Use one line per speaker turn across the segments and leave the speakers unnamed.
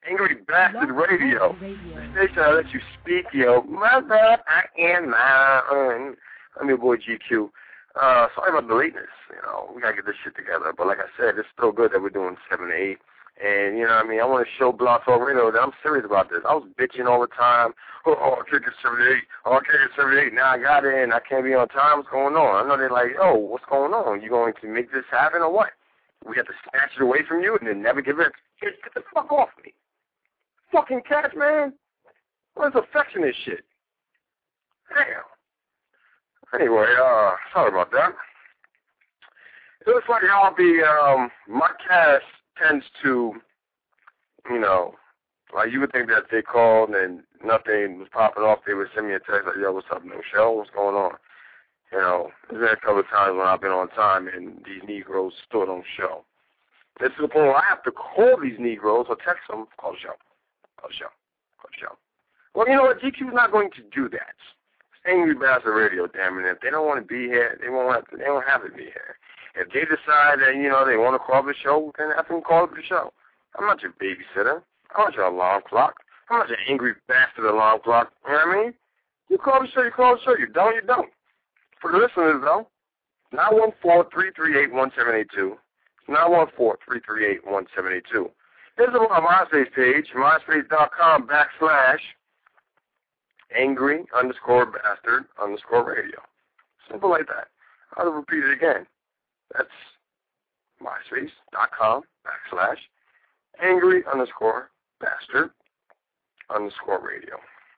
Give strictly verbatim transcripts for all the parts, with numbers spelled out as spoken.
Angry Bastard Radio. The station that lets you speak your mother. I am mine. I'm your boy G Q. Uh, sorry about the lateness. You know, we gotta get this shit together. But like I said, it's still good that we're doing seven to eight. And you know what I mean? I want to show Blog Talk Radio that I'm serious about this. I was bitching all the time. Oh, oh I can't get seven to eight. Oh, I can't get seven to eight. Now I got it and I can't be on time. What's going on? I know they're like, oh, what's going on? You going to make this happen or what? We have to snatch it away from you and then never give it. Get, get the fuck off me. Fucking cats, man. What is affectionate shit? Damn. Anyway, uh, sorry about that. It looks like I'll be, um, my cast tends to, you know, like you would think that they called and nothing was popping off. They would send me a text like, yo, what's up, no show? What's going on? You know, there's been a couple of times when I've been on time and these Negroes still don't show. It's to the point where I have to call these Negroes or text them, call the show, call the show, call the show. Well, you know what? G Q's not going to do that. It's Angry Bastard Radio, damn it. If they don't want to be here, they won't have to, they don't have to be here. If they decide that, you know, they want to call the show, then have them call the show. I'm not your babysitter. I'm not your alarm clock. I'm not your angry bastard alarm clock. You know what I mean? You call the show, you call the show. You don't, you don't. For the listeners, though, nine one four, three three eight, one seven eight two. nine one four, three three eight, one seven eight two. Here's our MySpace page, myspace.com backslash angry underscore bastard underscore radio. Simple like that. I'll repeat it again. That's myspace.com backslash angry underscore bastard underscore radio.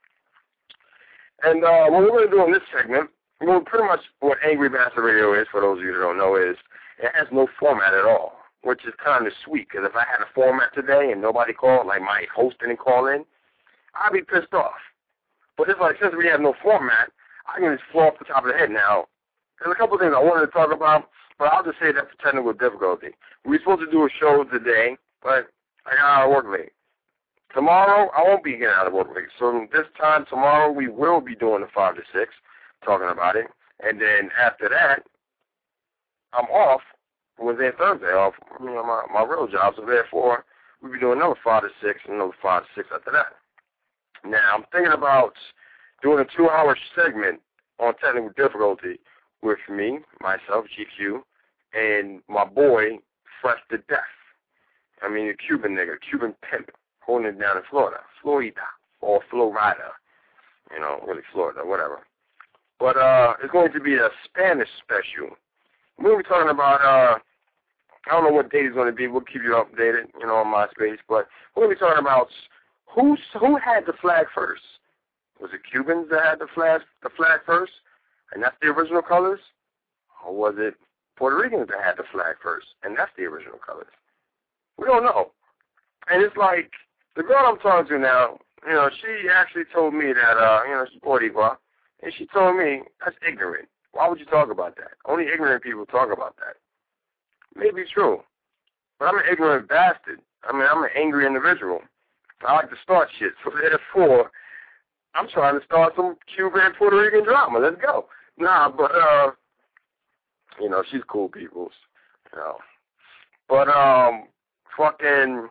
And uh, what we're going to do in this segment, well, pretty much what Angry Bastard Radio is, for those of you that don't know, is it has no format at all, which is kind of sweet, because if I had a format today and nobody called, like my host didn't call in, I'd be pissed off. But it's like, since we have no format, I can just flow off the top of the head now. There's a couple of things I wanted to talk about, but I'll just say that for technical difficulty. We were supposed to do a show today, but I got out of work late. Tomorrow, I won't be getting out of work late. So this time tomorrow, we will be doing the five to six, talking about it. And then after that, I'm off Wednesday and Thursday, off you know, my, my real job. So therefore, we'll be doing another five to six and another five to six after that. Now, I'm thinking about doing a two-hour segment on technical difficulty with me, myself, G Q, and my boy, Fresh to Death. I mean, a Cuban nigga, Cuban pimp, holding it down in Florida, Florida, or Florida, you know, really Florida, whatever. But uh, it's going to be a Spanish special. We're going to be talking about, uh, I don't know what date it's going to be. We'll keep you updated, you know, on MySpace. But we're going to be talking about who's, who had the flag first. Was it Cubans that had the flag, the flag first, and that's the original colors? Or was it Puerto Ricans that had the flag first, and that's the original colors? We don't know. And it's like, the girl I'm talking to now, you know, she actually told me that, uh, you know, she's Boricua, and she told me, that's ignorant. Why would you talk about that? Only ignorant people talk about that. Maybe true. But I'm an ignorant bastard. I mean, I'm an angry individual. I like to start shit. So therefore, I'm trying to start some Cuban and Puerto Rican drama. Let's go. Nah, but, uh, you know, she's cool people. You know. But, um, fucking,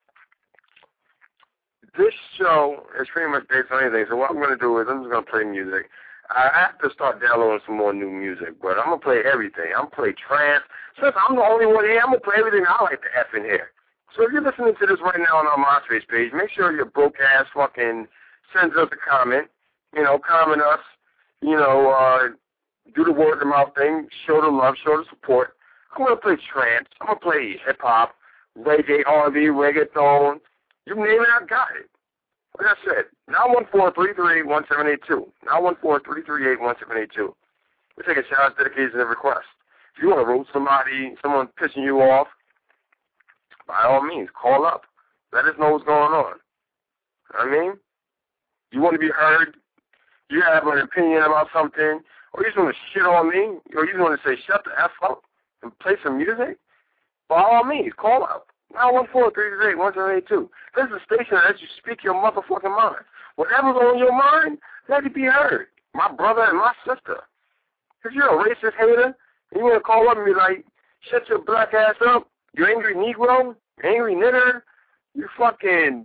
this show is pretty much based on anything. So what I'm going to do is I'm just going to play music. I have to start downloading some more new music, but I'm going to play everything. I'm going to play trance. Since I'm the only one here, I'm going to play everything I like to F in here. So if you're listening to this right now on our MySpace page, make sure your broke ass fucking sends us a comment. You know, comment us. You know, uh, do the word of mouth thing. Show the love, show the support. I'm going to play trance. I'm going to play hip-hop, reggae, R and B, reggaeton. You name it, I got it. Like I said, nine one four, three three eight, one seven eight two. nine one four, three three eight, one seven eight two. We take a shout out, dedication, and request. If you want to roast somebody, someone pissing you off, by all means, call up. Let us know what's going on. I mean, you want to be heard, you have an opinion about something, or you just want to shit on me, or you just want to say shut the F up and play some music, by all means, call up. nine one four, three three eight, one seven eight two. This is a station that lets you speak your motherfucking mind. Whatever's on your mind, let it be heard. My brother and my sister. If you're a racist hater, and you want to call up and be like, shut your black ass up, you angry Negro, you angry nigger, you fucking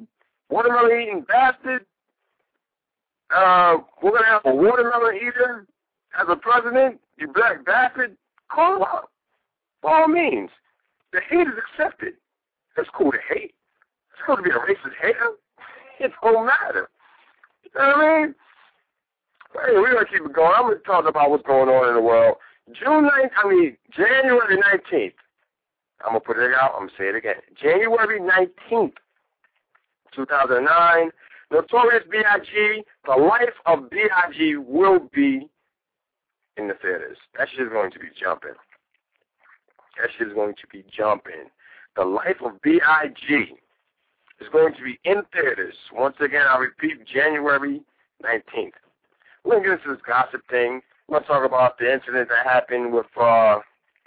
watermelon eating bastard. Uh, we're gonna have a watermelon eater as a president. You black bastard. Call him out. By all means, the hate is accepted. It's cool to hate. It's cool to be a racist hater. It don't matter. You know what I mean? Hey, we're going to keep it going. I'm going to talk about what's going on in the world. June ninth, I mean, January nineteenth. I'm going to put it out. I'm going to say it again. January nineteenth, two thousand nine. Notorious B I G, The Life of B I G will be in the theaters. That shit is going to be jumping. That shit is going to be jumping. The Life of B I G is going to be in theaters. Once again, I repeat, January nineteenth. We're going to get into this gossip thing. We're going to talk about the incident that happened with, uh,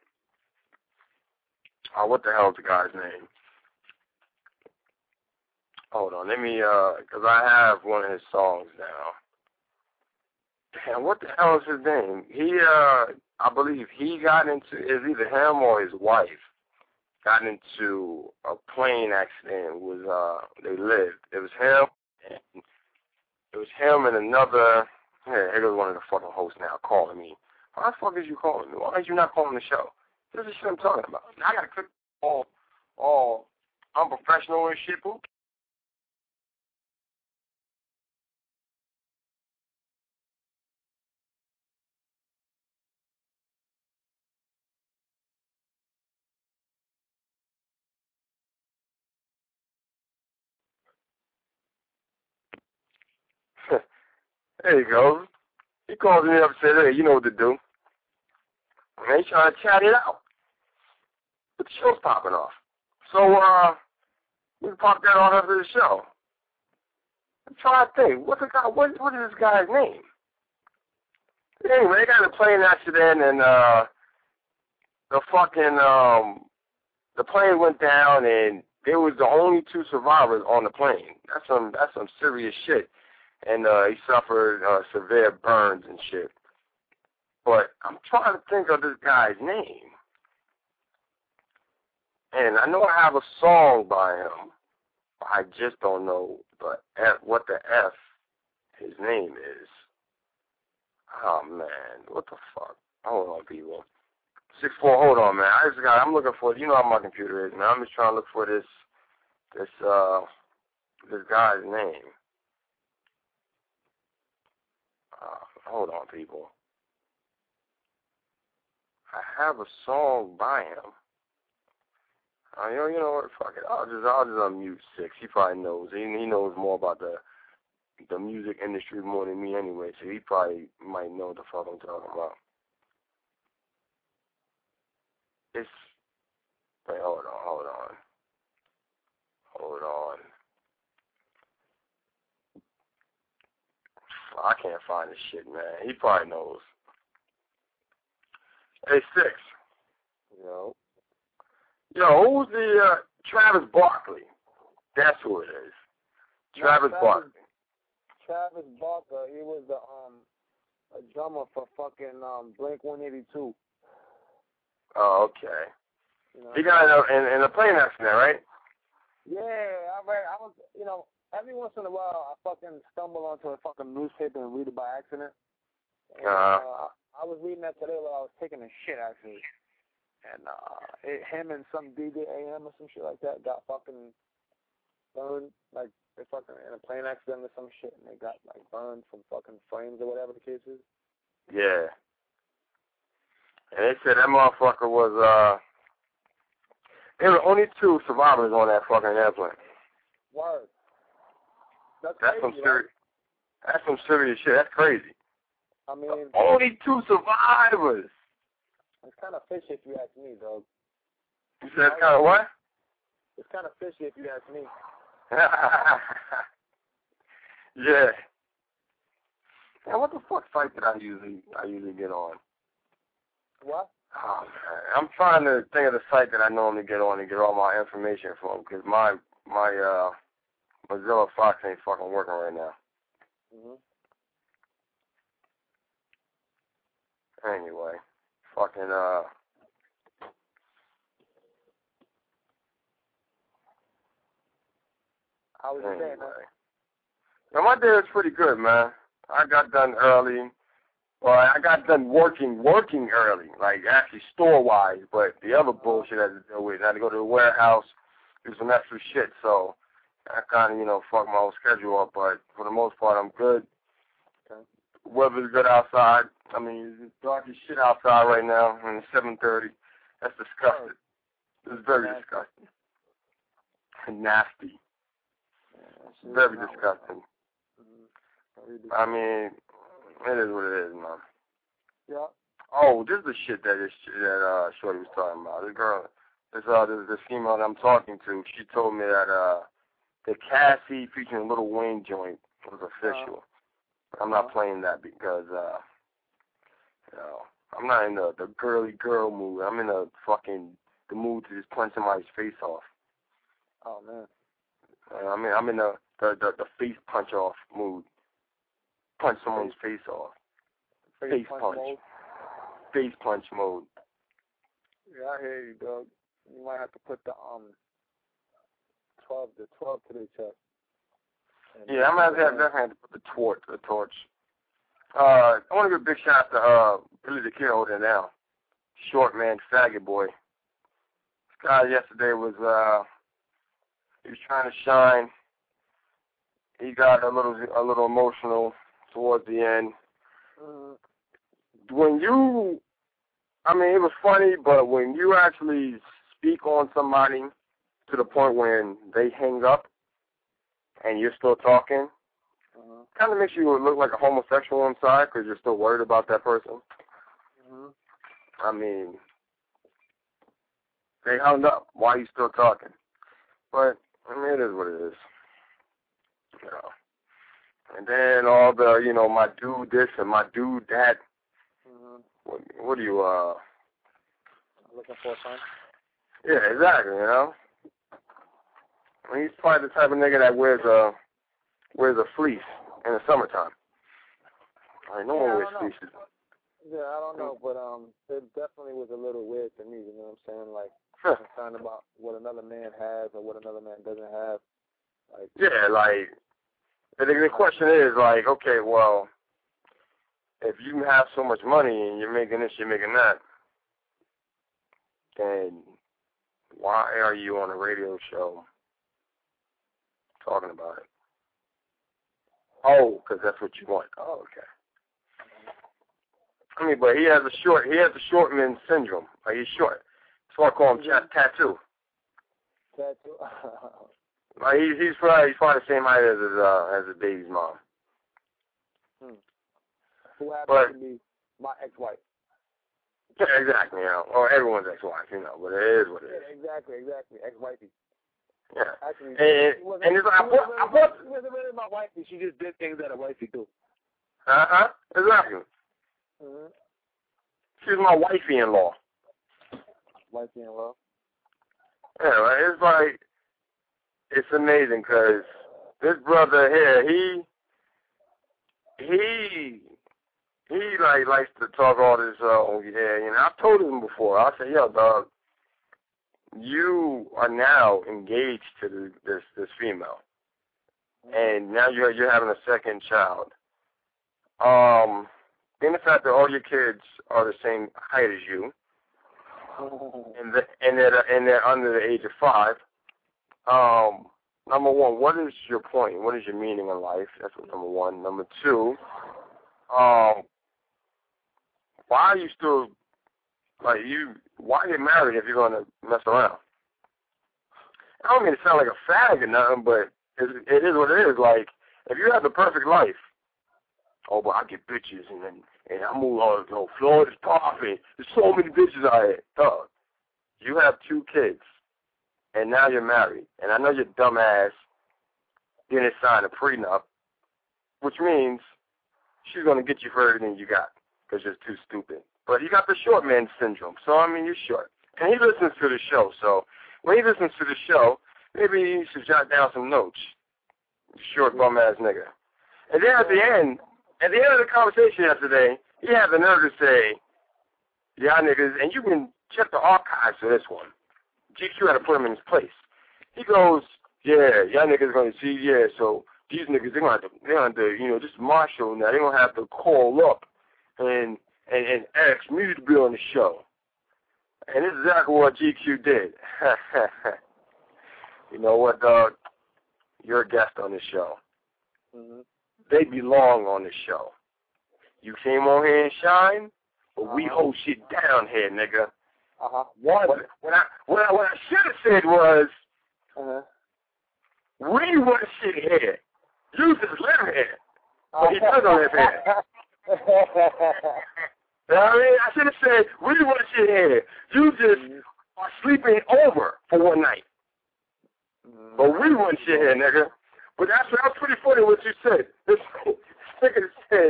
oh, what the hell is the guy's name? Hold on, let me, uh, because I have one of his songs now. Damn, what the hell is his name? He, uh, I believe he got into, is either him or his wife, got into a plane accident. It was, uh, they lived. It was him, and it was him and another, here, here goes one of the fucking hosts now calling me. Why the fuck is you calling me? Why are you not calling the show? This is shit I'm talking about. Now I gotta click all, all unprofessional and shit, boo. There you go. He calls me up and said, hey, you know what to do. And they trying to chat it out. But the show's popping off. So, uh, we can pop that on after the show. I'm trying to think. What's the guy, what, what is this guy's name? Anyway, they got in a plane accident and, uh, the fucking, um, the plane went down and there was the only two survivors on the plane. That's some, that's some serious shit. And uh, he suffered uh, severe burns and shit. But I'm trying to think of this guy's name. And I know I have a song by him. I just don't know the F, what the F his name is. Oh, man. What the fuck? Hold on, people. six four, hold on, man. I just got, I'm looking for, you know how my computer is, man. I'm just trying to look for this, this, uh, this guy's name. Uh, hold on, people. I have a song by him. Uh, you know, you know what? Fuck it. I'll just, I'll just unmute Six. He probably knows. He, he knows more about the, the music industry more than me anyway. So he probably might know what the fuck I'm talking about. It's. Wait, hold on, hold on, hold on. I can't find this shit, man. He probably knows. Hey, Six.
Yo.
Yo, who's the, uh, Travis Barkley? That's who it is. Travis
no,
Barkley.
Travis Barker, he was the, um, a drummer for fucking, um, Blink one eighty-two.
Oh, okay.
You know?
He got in a, in, in a plane accident, right?
Yeah, I read, I was, you know, every once in a while, I fucking stumble onto a fucking newspaper and read it by accident. And,
Uh-huh.
uh, I was reading that today while I was taking a shit, actually. And, uh, it, him and some D J A M or some shit like that got fucking burned, like, they fucking in a plane accident or some shit, and they got, like, burned from fucking flames or whatever the case is.
Yeah. And they said that motherfucker was, uh, there were only two survivors on that fucking airplane.
Word. That's,
That's
crazy,
some serious,
right?
that's some serious shit. That's crazy.
I mean,
Only two survivors.
it's kind of fishy if you ask me, dog.
You said it's kind of what?
It's kind of fishy if you ask me.
Yeah. Now, what the fuck site did I usually I usually get on?
What?
Oh man, I'm trying to think of the site that I normally get on and get all my information from because my my uh Mozilla Fox ain't fucking working right now.
Mhm.
Anyway, fucking uh.
How was your
anyway.
day, man?
Now, my day was pretty good, man. I got done early. Well, I got done working, working early, like actually store-wise, but the other bullshit I had to deal with, I had to go to the warehouse, do some extra shit, so I kind of, you know, fucked my whole schedule up, but for the most part, I'm good.
Okay.
Weather's good outside. I mean, it's dark as shit outside right now, and it's seven thirty. That's disgusting. It's very
nasty.
disgusting. Nasty.
Yeah,
very disgusting.
Mm-hmm.
I mean, it is what it is, man.
Yeah.
Oh, this is the shit that this that uh Shorty was talking about. This girl, this uh this, this female that I'm talking to, she told me that uh the Cassie featuring Lil Wayne joint was official. Uh, I'm not uh, playing that because uh you know I'm not in the the girly girl mood. I'm in the fucking the mood to just punch somebody's face off.
Oh man.
Uh, I mean I'm in the the the, the face punch off mood. Punch someone's face, face off.
Face,
face
punch.
punch.
Mode.
Face punch mode.
Yeah, I hear you, dog. You might have to put the um twelve the twelve to the chest.
Yeah, I'm gonna have, definitely have to put the torch the torch. Uh I wanna give a big shout out to uh Billy the Kid holding it down. Short man, faggot boy. This guy yesterday was uh he was trying to shine. He got a little a little emotional towards the end.
Mm-hmm.
When you, I mean, it was funny, but when you actually speak on somebody to the point when they hang up and you're still talking,
uh-huh.
kind of makes you look like a homosexual inside because you're still worried about that person.
Uh-huh.
I mean, they hung up. Why are you still talking? But, I mean, it is what it is. You know. And then all the, you know, my dude this and my dude that.
Mm-hmm.
What, what do you, uh...
looking for a son?
Yeah, exactly, you know? I mean, he's probably the type of nigga that wears a, wears a fleece in the summertime. I mean, no
yeah,
one
I
wears
don't know.
fleeces.
Yeah, I don't know, but um, it definitely was a little weird to me, you know what I'm saying? Like,
Huh.
concerned about what another man has or what another man doesn't have. Like,
yeah, like, the, the question is, like, okay, well, if you have so much money and you're making this, you're making that, then why are you on a radio show talking about it? Oh, because that's what you want. Oh, okay. I mean, but he has a short, he has a short man syndrome. Like, he's short. That's why I call him mm-hmm. Tattoo.
Tattoo?
Like, he's, he's probably, he's probably the same height as his, uh, as his baby's mom.
Hmm. Who happens
but,
to be my ex-wife.
Yeah, exactly, you know. Or everyone's ex-wife, you know, but it is what it is.
Yeah, exactly, exactly. Ex-wifey.
Yeah.
Actually,
and, and it's like, I put, I put,
she wasn't really my wifey. She just did things that a wifey do.
Uh-huh, exactly.
Mm-hmm.
She's my wifey-in-law.
Wifey-in-law?
Yeah, right? It's like, it's amazing because this brother here, he, he, he like likes to talk all this, uh, oh yeah, you know, I've told him before, I said, yo, dog, you are now engaged to the, this this female, and now you're you're having a second child. Um, in the fact that all your kids are the same height as you, and the, and they're and they're under the age of five. Um, number one, what is your point? What is your meaning in life? That's what number one. Number two, um, why are you still like you? Why get married if you're gonna mess around? I don't mean to sound like a fag or nothing, but it, it is what it is. Like, if you have the perfect life, oh, but I get bitches, and then and I move on, you know, Florida's popping. There's so many bitches out here. Dog, you have two kids, and now you're married. And I know your dumb ass didn't sign a prenup, which means she's going to get you for everything you got because you're too stupid. But you got the short man syndrome, so, I mean, you're short. And he listens to the show, so when he listens to the show, maybe he should jot down some notes. Short bum-ass nigga. And then at the end, at the end of the conversation yesterday, he had the nerve to say, y'all niggas, and you can check the archives for this one. G Q had to put him in his place. He goes, Yeah, y'all niggas gonna see, yeah, so these niggas, they're gonna have to, they're gonna have to, you know, this is my show now, they're gonna have to call up and, and, and ask me to be on the show. And this is exactly what G Q did. You know what, dog? You're a guest on the show.
Mm-hmm.
They belong on the show. You came on here and shine, but uh-huh. we hold shit down here, nigga.
Uh-huh.
What, what I, what I, what I should have said was, uh-huh. we want shit here. You just live here. But he doesn't live here. You know what I mean? I should have said, we want shit here. You just mm-hmm. are sleeping over for one night. Mm-hmm. But we want shit here, nigga. But that's, that was pretty funny what you said. This nigga said,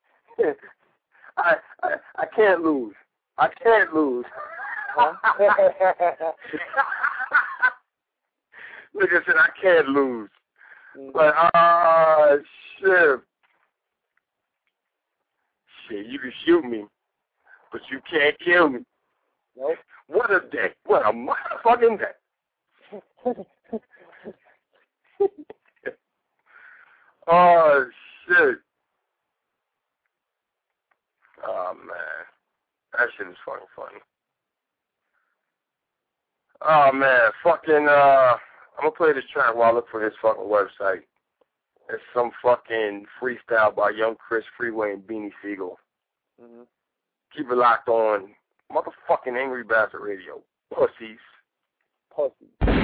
I, I I can't lose. I can't lose. Huh? Nigga said, I can't lose. Mm-hmm. But, ah, uh, shit. Shit, you can shoot me, but you can't kill me.
Nope.
What a day. What a motherfucking day. Oh, shit. Oh, man. That shit is fucking funny. Oh, man. Fucking, uh, I'm gonna play this track while I look for his fucking website. It's some fucking freestyle by Young Chris Freeway and Beanie Siegel. Mm-hmm. Keep it locked on motherfucking Angry Bastard Radio. Pussies.
Pussies.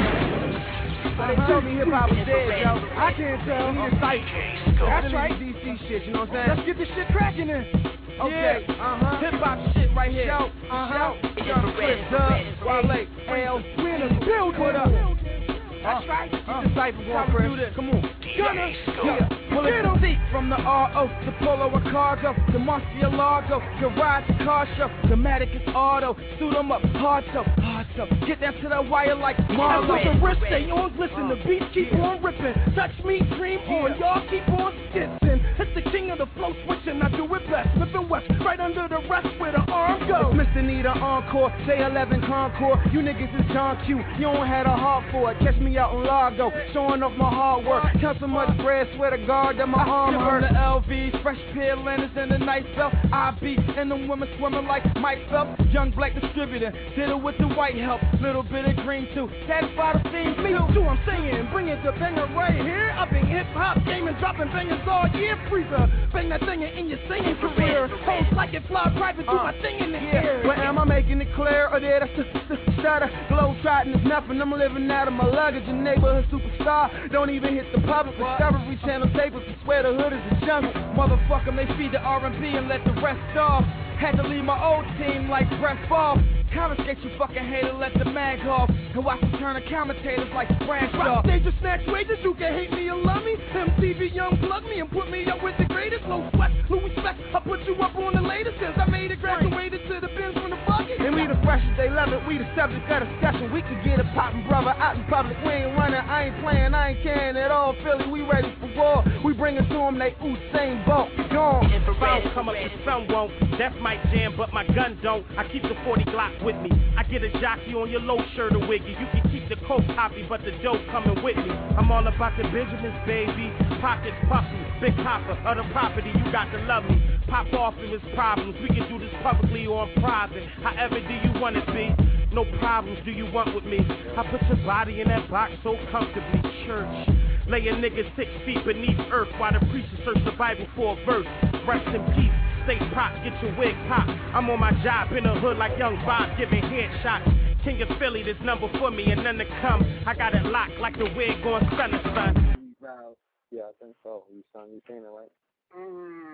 Well, they told me hip-hop was dead, yo. I can't tell. He the cypher. That's right. D C shit, you know what I'm saying? Let's get this shit cracking in. Okay, yeah. uh-huh. Hip-hop shit right here. Shout, uh-huh. Young Chris, Dub, Wale, L, we in the building. What up? That's right. Uh, Get the cypher going, Chris. Come on. Gunner. Yeah. Well, it's deep from the R O, the Polo or Cargo, the Murcielago, the ride to car show, the Matic is auto, suit them up, hard so, hard so, get down to the wire like Marlo. The wrist stay on, listen, the beats keep on ripping, touch me, dream on, y'all keep on skipping. It's the king of the flow switching, I do it best, flipping west, right under the rest where the arm goes. Mister Nita Encore, J eleven Concord, you niggas is John Q, you don't have a heart for it, catch me out in Largo, showing off my hard work, count so much bread, swear to God that my arm hurt. The L Vs, fresh pair of Lanners and a nice belt, I be and them women swimming like Mike Phelps, young black distributor, did it with the white help, little bit of green too, satisfied the theme, me too, I'm saying, bring it to banger right here, I've been hip-hop gaming, dropping bangers all year, freezer, bang that thing in your singing career, host like it fly private, do uh, my thing in the yeah. air. Well, am I making it clear, or did I stutter, glow trotting is nothing, I'm living out of my luggage, a neighborhood superstar, don't even hit the public, Discovery Channel papers, I swear the hood is a jungle, motherfucker may feed the R and B and let the rest off, had to leave my old team like Brett Favre. Confiscate you fucking hater, let the mag off. And watch them turn the commentators like Bradshaw. Stage or snatch wages, you can hate me or love me. M T V Young plug me and put me up with the greatest. Low sweat, Louis Speck, I put you up on the latest. Since I made it, graduated to the bins from the bucket. And we the freshest, they love it, we the subject of discussion. We could get it poppin', brother, out in public. We ain't running, I ain't playing, I ain't caring at all. Philly, we ready for war. We bring it to them, they Usain Bolt. Gone.
Infrared come up, the sun won't. That's my jam, but my gun don't. I keep the forty Glock with me. I get a jockey on your low shirt or wiggy. You can keep the coke copy, but the dope coming with me. I'm all about the Benjamins, baby. Pockets puffy, big hopper of the property. You got to love me. Pop off if it's problems. We can do this publicly or in private. However do you want it be? No problems do you want with me? I put your body in that box so comfortably. Church. Lay a nigga six feet beneath earth while the preacher search the Bible for a verse. Rest in peace. Stay prop, get your wig pop. I'm on my job in the hood like Young Bob giving headshots. King of Philly, this number for me and none to come. I got it locked like the wig on Stunner, son.
Yeah, I think so. You son, you saying it right? Mm.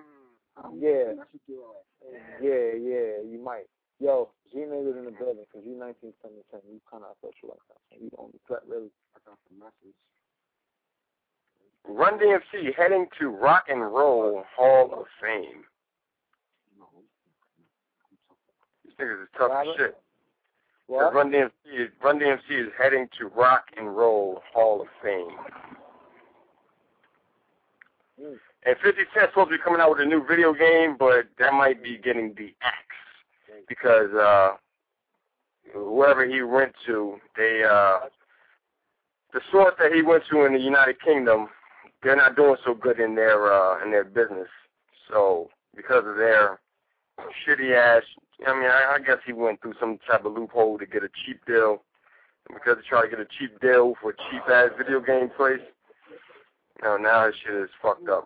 Yeah. Yeah, yeah, you might. Yo, G niggas in the building, because you nineteen seventy-ten. You kind of felt you like that. You don't threat really. I got the message.
Run D M C heading to Rock and Roll Hall of Fame. These niggas is tough as shit. Run D M C is, Run D M C is heading to Rock and Roll Hall of Fame. Mm. And fifty Cent's supposed to be coming out with a new video game, but that might be getting the axe because uh, whoever he went to, they uh, the source that he went to in the United Kingdom, they're not doing so good in their uh, in their business. So because of their shitty ass, I mean, I, I guess he went through some type of loophole to get a cheap deal. And because he tried to get a cheap deal for a cheap ass video game place, you know, now his shit is fucked up.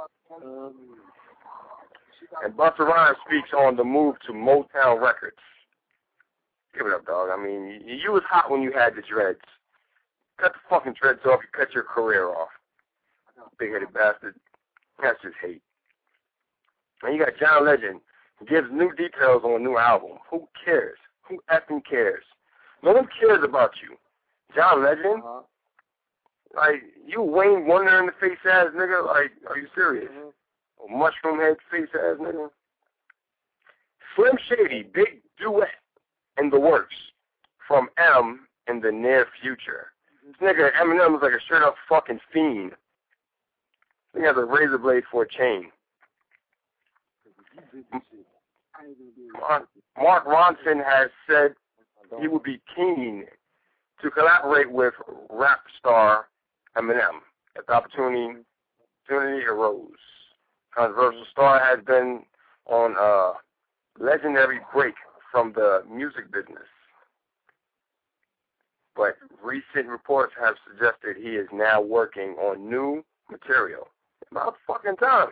And Busta Rhymes speaks on the move to Motown Records. Give it up, dog. I mean, you, you was hot when you had the dreads. Cut the fucking dreads off, you cut your career off. Big-headed bastard. That's just hate. And you got John Legend, who gives new details on a new album. Who cares? Who effing cares? No one cares about you. John Legend? Uh-huh. Like, you Wayne Wonder in the face ass nigga? Like, are you serious? Mm-hmm. Or mushroom head face ass nigga? Slim Shady, big duet in the works from M in the near future. This nigga Eminem is like a straight up fucking fiend. He has a razor blade for a chain. Mark, Mark Ronson has said he would be keen to collaborate with rap star Eminem if the opportunity, opportunity arose. Controversial star has been on a legendary break from the music business, but recent reports have suggested he is now working on new material. About fucking time.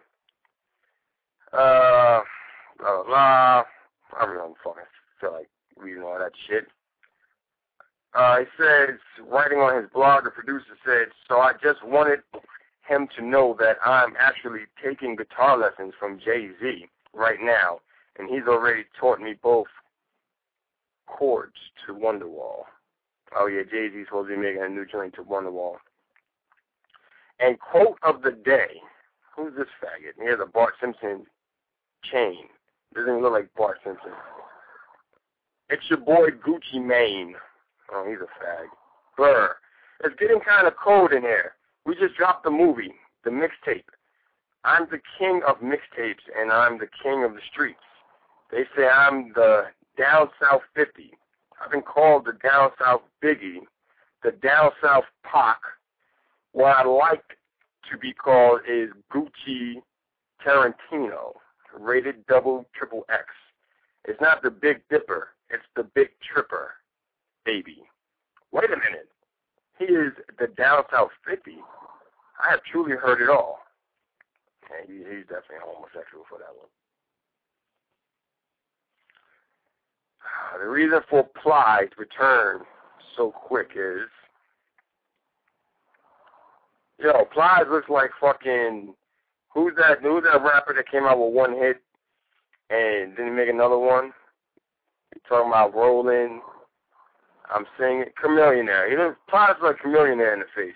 Uh, blah, blah, blah. I really don't fucking feel like reading all that shit. Uh, he says, writing on his blog, the producer said, so I just wanted him to know that I'm actually taking guitar lessons from Jay-Z right now, and he's already taught me both chords to Wonderwall. Oh, yeah, Jay-Z's supposed to be making a new joint to Wonderwall. And quote of the day, who's this faggot? He has a Bart Simpson chain. Doesn't even look like Bart Simpson. It's your boy Gucci Mane. Oh, he's a fag. Brr. It's getting kind of cold in here. We just dropped the movie, the mixtape. I'm the king of mixtapes, and I'm the king of the streets. They say I'm the Down South fifty. I've been called the Down South Biggie, the Down South Pac. What I like to be called is Gucci Tarantino, rated double triple X. It's not the Big Dipper, it's the Big Tripper, baby. Wait a minute. He is the Down South fifty. I have truly heard it all. And he, he's definitely homosexual for that one. The reason for Plies' return so quick is, yo, Plies looks like fucking, who's that, who's that rapper that came out with one hit and didn't make another one? You talking about Rolling, I'm singing, Chameleonaire. He looks, Plies like Chameleonaire in the face.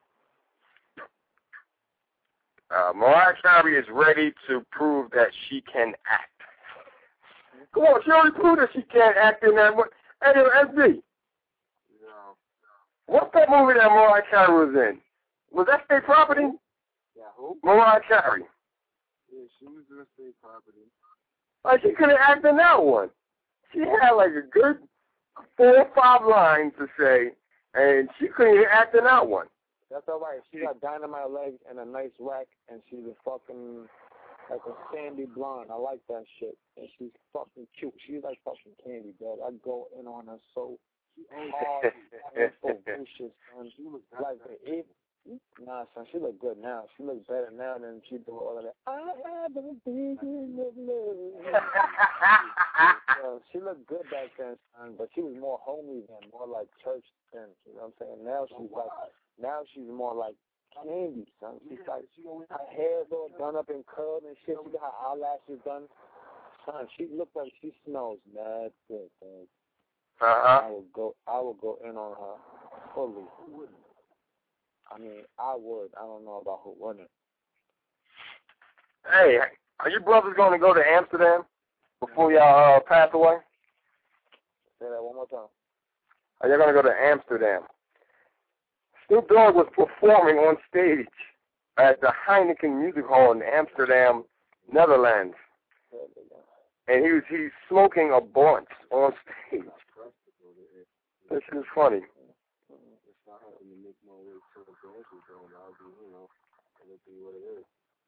Uh, Mariah Carey is ready to prove that she can act. Come on, she already proved that she can't act in that one. Hey, S D. Yeah. What's that movie that Mariah Carey was in? Was that State Property?
Yeah, who?
Mariah Carey.
Yeah, she was in State Property.
Like, she couldn't act in that one. She had like a good four or five lines to say, and she couldn't even act in that one.
That's all right. She got dynamite legs and a nice rack, and she's a fucking, like a sandy blonde. I like that shit. And she's fucking cute. She's like fucking candy, dog. I go in on her so hard and so vicious, son. She was like, it, nah, son, she look good now. She looks better now than she do all of that. I have a vision of love. So she looked good back then, son, but she was more homely then, more like church then. You know what I'm saying? Now she's like, now she's more like candy, son. She's like, her hair's all done up and curled and shit. She got her eyelashes done. Son, she looks like she smells mad good, man.
Uh-huh.
I would go, I would go in on her fully. I mean, I would. I don't know about who wouldn't.
Hey, are you brothers going to go to Amsterdam before y'all uh, pass away?
Say that one more time.
Are you going to go to Amsterdam? Snoop Dogg was performing on stage at the Heineken Music Hall in Amsterdam, Netherlands. And he was he's smoking a blunt on stage. This is funny.
to the grocery store, I'll be, you know, it'll be what it is.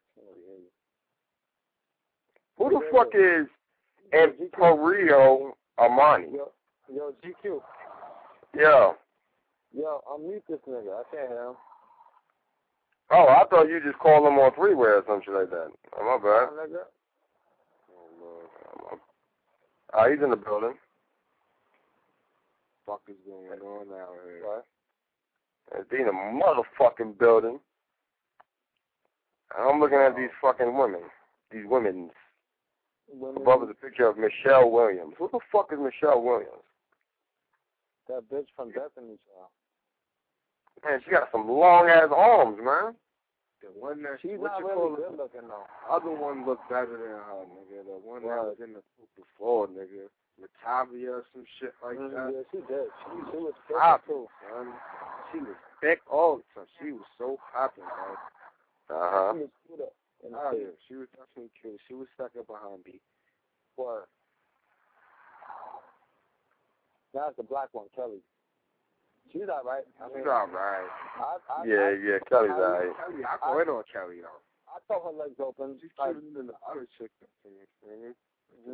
Who the fuck is Emporio Armani?
Yo, yo, G Q.
Yo.
Yo, unmute this nigga. I can't hear him.
Oh, I thought you just called him on three-way or some shit like that. Oh, my bad.
Oh, nigga.
Oh, Lord. Ah, he's in the building.
Fuck is going on out here? What?
He's in the motherfucking building. And I'm looking at these fucking women. These women.
Women.
Above is a picture of Michelle Williams. Who the fuck is Michelle Williams?
That bitch from Destiny Child.
Man, she got some long-ass arms, man.
The one that she's not really good looking though. Other one looked better than her, nigga. The one right. that was in the before, nigga. Latavia or some shit like mm-hmm. that. Yeah, she did. She, she was popping, son. She was thick all the time. She was so popping, man.
Uh-huh.
She was cute up. Oh, yeah. She was definitely cute. She was stuck up behind me. What? That's the black one, Kelly. She's all right. I mean, she's all right. I, I,
yeah,
I,
yeah, Kelly's all right.
Kelly, I go in on Kelly, though. I saw her legs open. She's cuter than the other chick. Mm-hmm.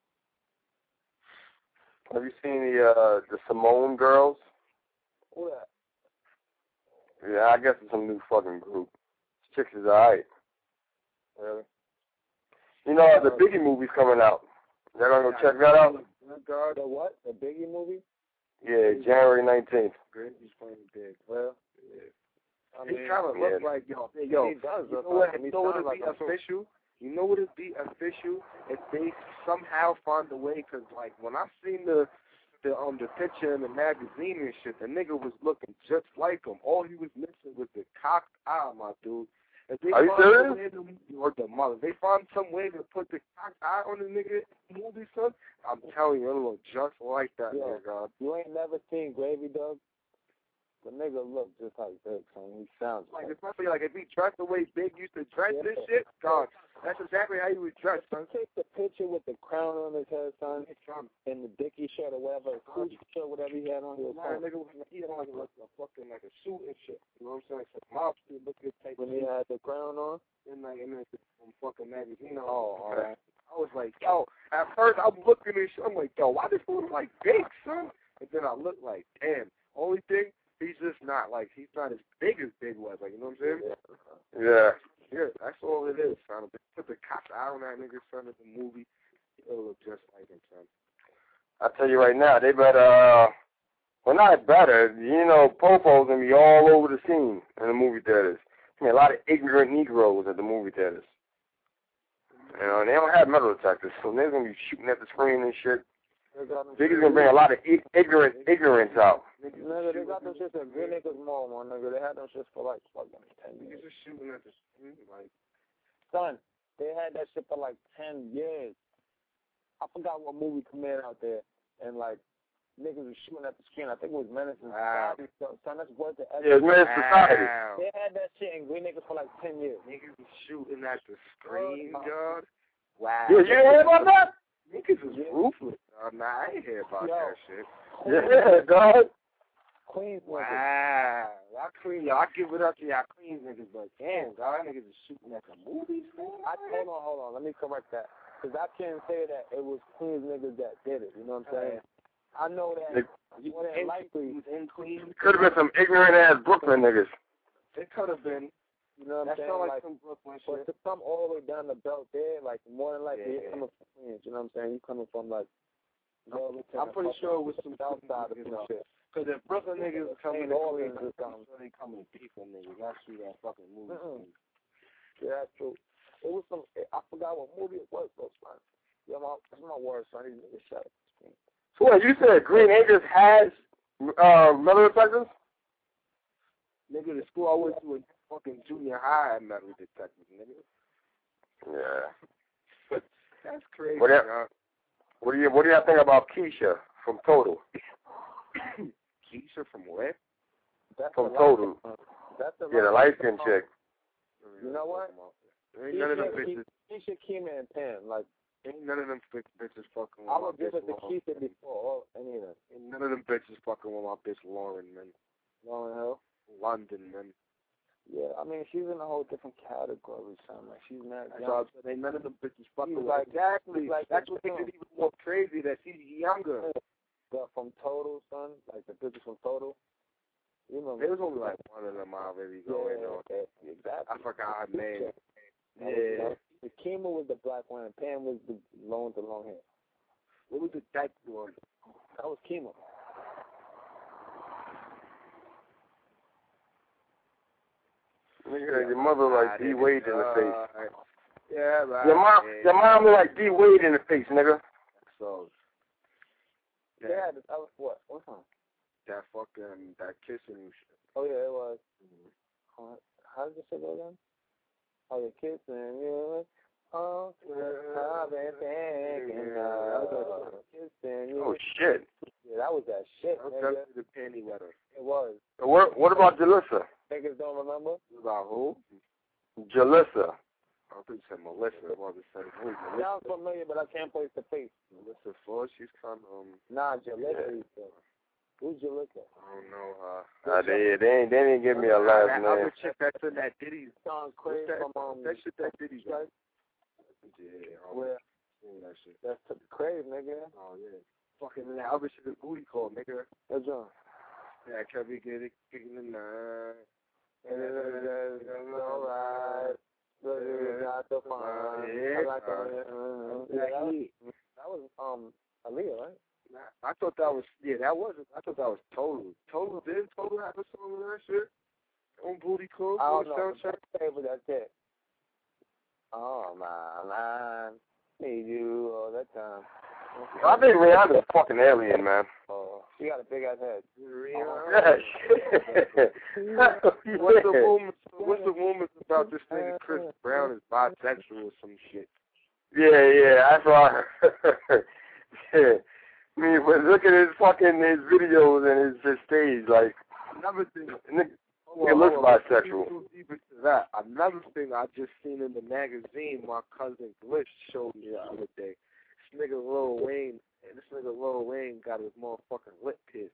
Have you seen the uh, the Simone girls?
Who that?
Yeah, I guess it's some new fucking group. This chick is all right.
Really?
You know, uh, the Biggie movie's coming out. Y'all gonna go check that out?
The what? The Biggie movie?
Yeah, January nineteenth.
Great, he's playing big. Well, yeah. I mean, he kind of looks yeah. like, yo, yo, he does look you know what, like, you know what it'd be like official? You know what it'd be official? If they somehow find a way, because, like, when I seen the, the, um, the picture in the magazine and shit, the nigga was looking just like him. All he was missing was the cocked eye, my dude. If they
Are you serious?
To, or the mother, if they find some way to put the cocked eye on the nigga in the movie, son, I'm telling you, it'll look just like that, yo, nigga. You ain't never seen Gravy Dog? The nigga look just like Big, son. He sounds like, like especially like if he dressed the way Big used to dress yeah. this shit, God, that's exactly how he was dressed, son. Take the picture with the crown on his head, son, and the Dickie shirt or whatever, Coochie shirt, whatever he had on. He was nah, nigga was he had on like a, a fucking like a suit and shit. You know what I'm saying? Like some mobster look good type. When he had the crown on, and like and like some fucking magazine. Oh, all right. I was like, yo. At first, I'm looking at this shit. I'm like, yo, why this look like Big, son? And then I look like, damn. Only thing. He's just not, like, he's not as big as Big was, like, you know what I'm saying?
Yeah.
Yeah, that's all it is, son. Put the cops out on that nigga, son, in the movie, it'll look just like him, son.
I tell you right now, they better, uh, well, not better, you know, Popo's going to be all over the scene in the movie theaters. I mean, a lot of ignorant Negroes at the movie theaters. You know, and they don't have metal detectors, so they're going to be shooting at the screen and shit. Biggie's gonna bring a lot of I- ignorant ignorance out.
Nigga, they got them shits at Green Acres Mall, man, nigga. They had them shits for like fucking ten years. Just shooting at the screen, like. Son, they had that shit for like ten years. I forgot what movie premiered out there, and like niggas was shooting at the screen. I think it was Menace in Society. Wow. Son, that's worth the effort.
Yeah, it was Menace in Society.
They had that shit in Green Acres for like ten years. Niggas was shooting at the screen, God. Wow.
Yeah, you hear about that?
Niggas is ruthless. Uh, nah, I ain't hear about Yo. that shit.
Yeah, dog.
Queens niggas. Wow. Y'all clean, y'all give it up to y'all Queens niggas, but damn, dog, niggas is shooting at the movies, man. I, hold on, hold on. Let me correct that. Because I can't say that it was Queens niggas that did it. You know what I'm saying? I know that
it,
more than likely in Queens.
Could have been some ignorant-ass Brooklyn niggas.
It could have been. You know what I'm saying? Like, like some Brooklyn shit. But to come all the way down the belt there, like, more than likely, yeah. you're coming from Queens. You know what I'm saying? You're coming from, like, I'm, I'm pretty sure it was some outside of some shit. Because if Brooklyn niggas are coming to Queens, I'm sure they coming to people niggas. That's true, that fucking movie. Mm-mm. Yeah, that's true. It was some, I forgot what movie it was, though, son. Yeah, my, that's my word, son. These niggas shut up.
So what, you said Green Acres has uh, metal detectors?
Nigga, the school I went to in fucking junior high had metal detectors, nigga.
Yeah.
That's crazy,
what do, you,
huh?
what do you What do you think about Keisha from Total?
Keisha from where? That's
from Total.
Uh, that's the
yeah, the light skin chick.
You know what? Ain't Keisha, none of them bitches. Keisha, Keema, and Pam, like. Ain't none of them bitches fucking with I would give it to Keisha before any of them. Ain't none of them bitches fucking with my bitch Lauren, man. Lauren Hill?
London, man.
Yeah, I mean, she's in a whole different category, son. Like, she's not
That's
young.
all I'm saying. Ain't none of them bitches fucking
She's
with
like-
exactly.
she's like
That's
the
what makes
film.
it even more crazy that she's younger.
But from Total, son, like the bitches from Total. You remember?
There was only like one of them already going
yeah,
on.
yeah, exactly.
I forgot her name.
That was-
Yeah.
that was- The Kima was the black one, and Pam was the long to long hair.
What was the dyke one?
That was Kima.
Nigga, your mother like D Wade in the face.
Yeah, right.
Your mom, your mom look like D Wade in the face, nigga.
So,
Yeah, yeah this other, what? What's on?
that fucking, that kissing shit.
Oh, yeah, it was. Uh, how did you say that again? Oh, you're kissing you. Oh, I've been thinking of kissing you.
Oh shit.
Yeah, that was that shit,
That was
nigga.
definitely the panty wetter.
It was.
What what about Jalissa?
Niggas don't remember?
About who?
Jalissa.
I think you said Melissa. I was saying who? Melissa.
Sounds familiar, but I can't place the face.
Melissa Ford. She's kind of um.
Nah, Jalissa.
Yeah.
Who's Jalissa?
I don't know her.
Uh, they they ain't they didn't give me a
That
last
other
name.
chick that's in that Diddy.
Sean
What's
Craig
that?
from um.
That shit that Diddy got.
Strike?
Yeah. I
Where?
seen that shit.
That's the Crave, nigga.
Oh yeah. Fucking that other shit is booty call, nigga.
That's John.
Yeah, can we get it kicking in the
It's alright. But it's not the fun.
Yeah.
I like that. Uh, yeah, that was, that was um Aaliyah, right?
I thought that was yeah, that wasn't. I thought that was Total. Total did Total have a song on that shit on Booty Call.
I don't know.
Soundtrack.
But that's it. Oh my man, need you all the time.
I think Rihanna's a fucking alien, man.
Oh, she got a big ass head.
Yeah, shit.
What's the rumors? What's the rumors about this nigga Chris Brown is bisexual or some shit?
Yeah, yeah, that's why. Yeah. I mean, but look at his fucking his videos and his, his stage, like,
Another thing.
nigga,
Hold
he
on,
looks
hold on.
bisexual.
Let's go deeper to that. Another thing I just seen in the magazine, my cousin Glitch showed me the other day. This nigga Lil Wayne, and this nigga Lil Wayne got his motherfucking lip pierced.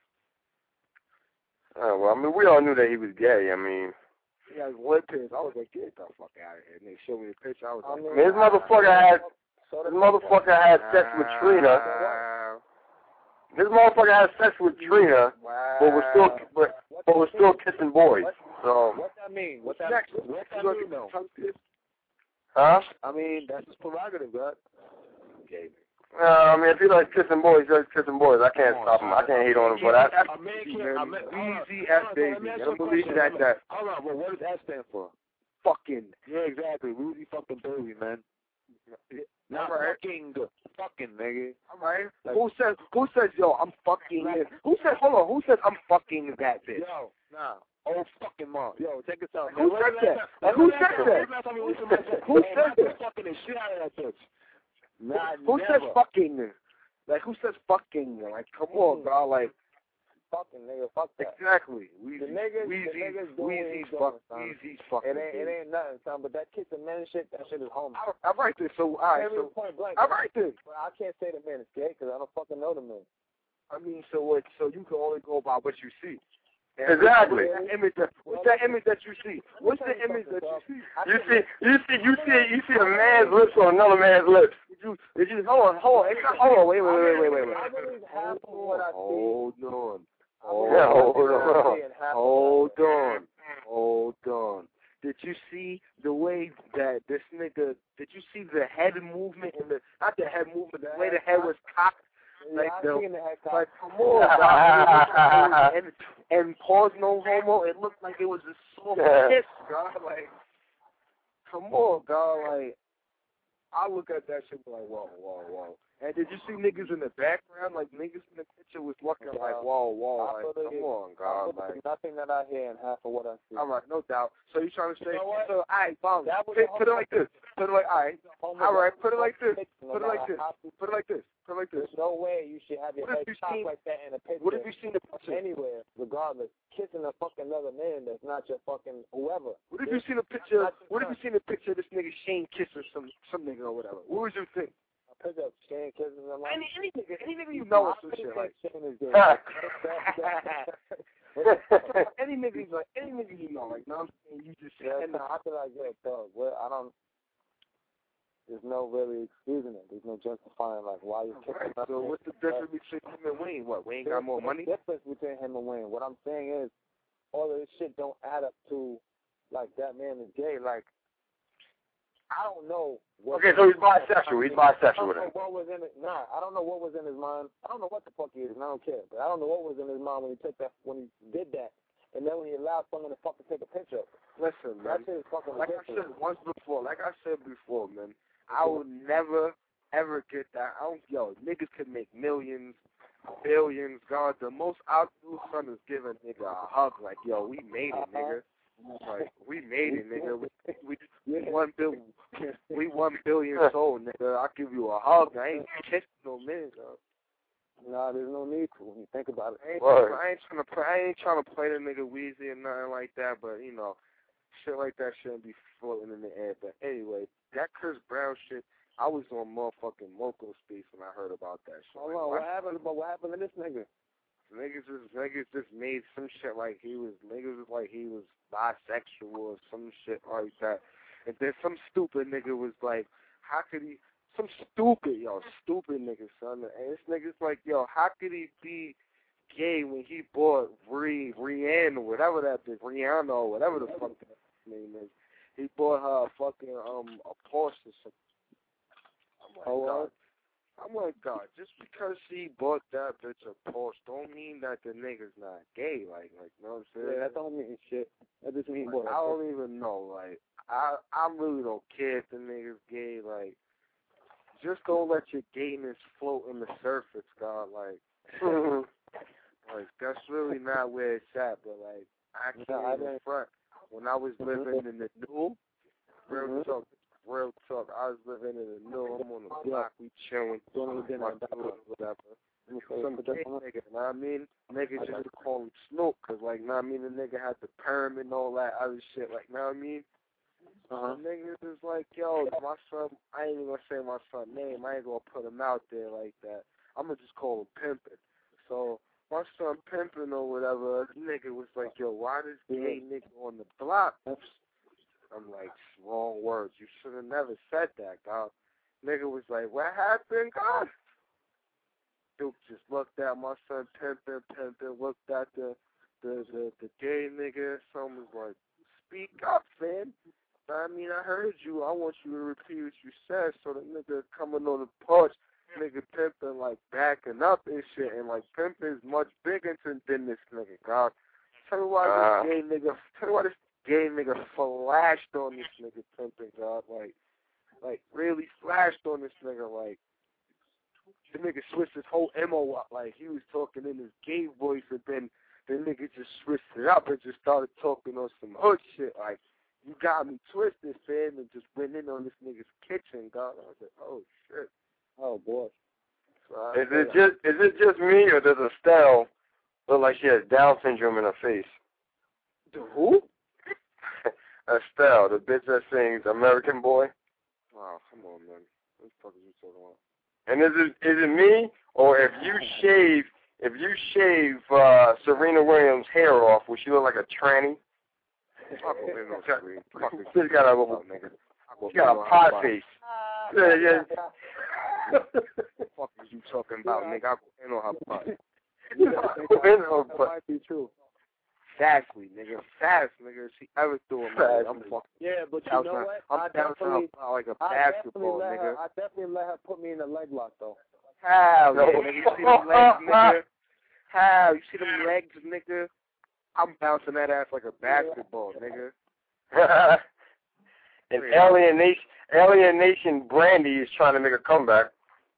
Oh, well, I mean, we all knew that he was gay. I mean,
He had his lip pierced. I was like, get the fuck out of here. And they showed me the picture. I was
I
like,
mean,
I mean, this motherfucker had
So
this motherfucker had sex with Trina.
Wow.
This motherfucker had sex with Trina,
Wow.
but was still but, but was still kissing boys. So,
What that mean? What that,
Sex.
what that
You gonna
mean,
get
though?
tongue pierced?
huh?
I mean, that's his prerogative, right? Gay.
Uh, I mean, if he likes kissing boys, he likes kissing boys. I can't stop him. I can't hate on him for that.
A man can't. A man,
Easy F baby. I don't believe that. That
Hold on, well, what does that stand for?
fucking.
Yeah, exactly. Rudy fucking baby, man. Not
All right.
fucking, fucking, nigga.
All right. Who says? Who says? Yo, I'm fucking. It. Who says? Hold on. Who says I'm fucking that bitch?
Yo, nah. Oh, fucking mom. Yo, check this out.
Who
man.
said
When's
that?
the last
Who
time-
said
when's the
that?
last time you listened to my shit?
Who
Man,
said
I've been
that?
fucking the shit out of that bitch. Nah,
Who
never.
says fucking? Like who says fucking? Like come on, bro. Like
Fucking nigga, fuck that.
exactly. Weezy,
The niggas,
Weezy,
the niggas doing what
Weezy's
he's doing,
fuck,
son.
Weezy's fucking.
It ain't, it ain't nothing, son. But that kiss and man shit, that shit is home.
I, I write this. So all right.
Every
So
point blank.
I write this.
But I can't say the man is gay because I don't fucking know the man.
I mean, so what? So you can only go by what you see.
Exactly.
What's that image that, what's that image that you see? What's the image that you see?
You see, you see, you see, you see a man's lips on another man's lips.
Did you? Did you? Hold on, hold on. It's not, hold on. Wait, wait, wait, wait, wait, wait.
I believe half of what I see.
Hold on.
Yeah, hold on.
Hold on. Hold on. Did you see the way that this nigga? Did you see the head movement and the not the head movement, the way the head was cocked? Like
I've
the,
seen the head
like
cock.
come on, bro. and and pause no homo. It looked like it was a soft
Yeah.
kiss, God. Like, come on, God. Like, I look at that shit like, whoa, whoa, whoa. And did you see niggas in the background? Like niggas in the picture was looking like, whoa, whoa.
I
Like,
believe-
come on,
I
God.
believe
Like,
nothing that I hear and half of what I see.
all right, no doubt. So you trying to say?
You know what?
So, all right, fine.
That was
Put,
the
put it like this. Put it like, all right, all right. Put it like this.
No
Put it like
matter
this.
how-
Put it like this. Put it like this.
There's no way you should have your
What if
head
you
cocked
seen-
like that in a picture.
What if you seen the picture?
Anywhere, regardless, kissing a fucking other man that's not your fucking whoever.
What if you seen a picture? What if you seen a picture of this nigga Shane kissing some some nigga or whatever? What would you think?
A picture of Shane kissing him. Like,
Any any nigga, any nigga you know or some
I
shit
think
like.
Shane is gay.
Any any niggas, like, any nigga you know, like, you know what I'm saying? You just say,
Yeah,
and
I feel like, yeah, dog, well, I don't, there's no really excusing it. There's no justifying, like, why you're kicking
right,
up.
so what's the difference between him and Wayne? What, Wayne got more money?
The difference between him and Wayne, what I'm saying is, all of this shit don't add up to, like, that man is gay. Like, I don't know. What
Okay, so he's bisexual. He's bisexual with
I
him.
don't know what was in it. Nah, I don't know what was in his mind. I don't know what the fuck he is, and I don't care. But I don't know what was in his mind when he took that, when he did that, and then when he allowed someone to fucking take a picture.
Listen, man.
That shit is fucking
Like I
ridiculous.
said once before, like I said before, man, I will never, ever get that. I don't, yo, niggas could make millions, billions, God. The most I'll do, son, is give a nigga a hug. Like, yo, we made it, nigga. Like, we made it, nigga. We, we, we one billion, we one billion sold, nigga. I'll give you a hug. I ain't kissing no man, dog.
Nah, there's no need to when you think about it.
I ain't,
Word.
I ain't trying to play. I ain't trying to play the nigga Weezy or nothing like that. But you know, shit like that shouldn't be floating in the air. But anyway, that Chris Brown shit. I was on motherfucking Moco Space when I heard about that shit.
Hold
Like,
on,
what?
what happened? But what happened to this nigga?
Niggas just niggas just made some shit like he was niggas was like he was bisexual or some shit like that. And then some stupid nigga was like, how could he? Some stupid, yo, stupid nigga, son. And this nigga's like, yo, how could he be gay when he bought Rhi, Rihanna, whatever that is, Rihanna, or whatever the fuck that name is. He bought her a fucking um a Porsche or something. I'm like,
Oh,
God. I'm like, God, just because she bought that bitch a Porsche don't mean that the nigga's not gay. Like, like, you know what I'm saying?
Yeah, that don't mean shit. That just means
Like,
what?
I don't even know. Like, I I really don't care if the nigga's gay. Like, just don't let your gayness float in the surface, God. Like, like that's really not where it's at. But like, I can't
No, I
even
didn't-
front. When I was living in the new, real
Mhm.
talk, real talk. I was living in the new. I'm on the block. We chilling.
Doing what he did
My
on that
dude, whatever.
one.
Some gay nigga, you know what I mean? Nigga just call him Snoop, cause like, you know what I mean? The nigga had the perm and all that other shit, like, you know what I mean?
Uh-huh.
The niggas is like, yo, my son, I ain't even gonna say my son's name, I ain't gonna put him out there like that. I'm gonna just call him Pimpin'. So, my son Pimpin' or whatever, the nigga was like, yo, why this gay nigga on the block? I'm like, wrong words. You should have never said that, God. Nigga was like, what happened, God? Duke just looked at my son Pimpin', Pimpin', looked at the the the, the gay nigga. Son was like, speak up, fam. I mean, I heard you. I want you to repeat what you said. So the nigga coming on the porch, nigga Pimpin' like backing up and shit, and like Pimpin' is much bigger than, than this nigga, God. Tell me why
Uh.
this gay nigga, tell me why this gay nigga flashed on this nigga Pimpin', God. Like, like really flashed on this nigga, like. The nigga switched his whole M O up, like he was talking in his gay voice, and then the nigga just switched it up and just started talking on some hood shit. Like, you got me twisted, fam, and just went in on this nigga's kitchen, God. I was like, oh shit.
Oh boy.
So I
Is it just is it just me, or does Estelle look like she has Down syndrome in her face?
The who?
Estelle, the bitch that sings American Boy.
Oh, come on, man. What the fuck is you talking about?
And is it is it me, or if you shave if you shave uh, Serena Williams' hair off, will she look like a tranny?
Fuck with no Serena. Fuck with
She's got a
oh, nigga.
she got a pot face. Yeah, yeah.
Fuck is you talking about, nigga? I go in on her butt.
That might be true.
Fastly, nigga. Fast, nigga. If she ever threw him, nigga, I'm fucking.
Yeah, but you
bouncing-
know what?
I'm
I
bouncing
definitely,
her like a
I
basketball,
definitely let
nigga.
her, I definitely let her put me in the leg lock though.
How, yeah, nigga? You see them legs, nigga? How? You see them legs, nigga? I'm bouncing that ass like a basketball, nigga.
And Alien Nation, Alien Nation Brandy is trying to make a comeback.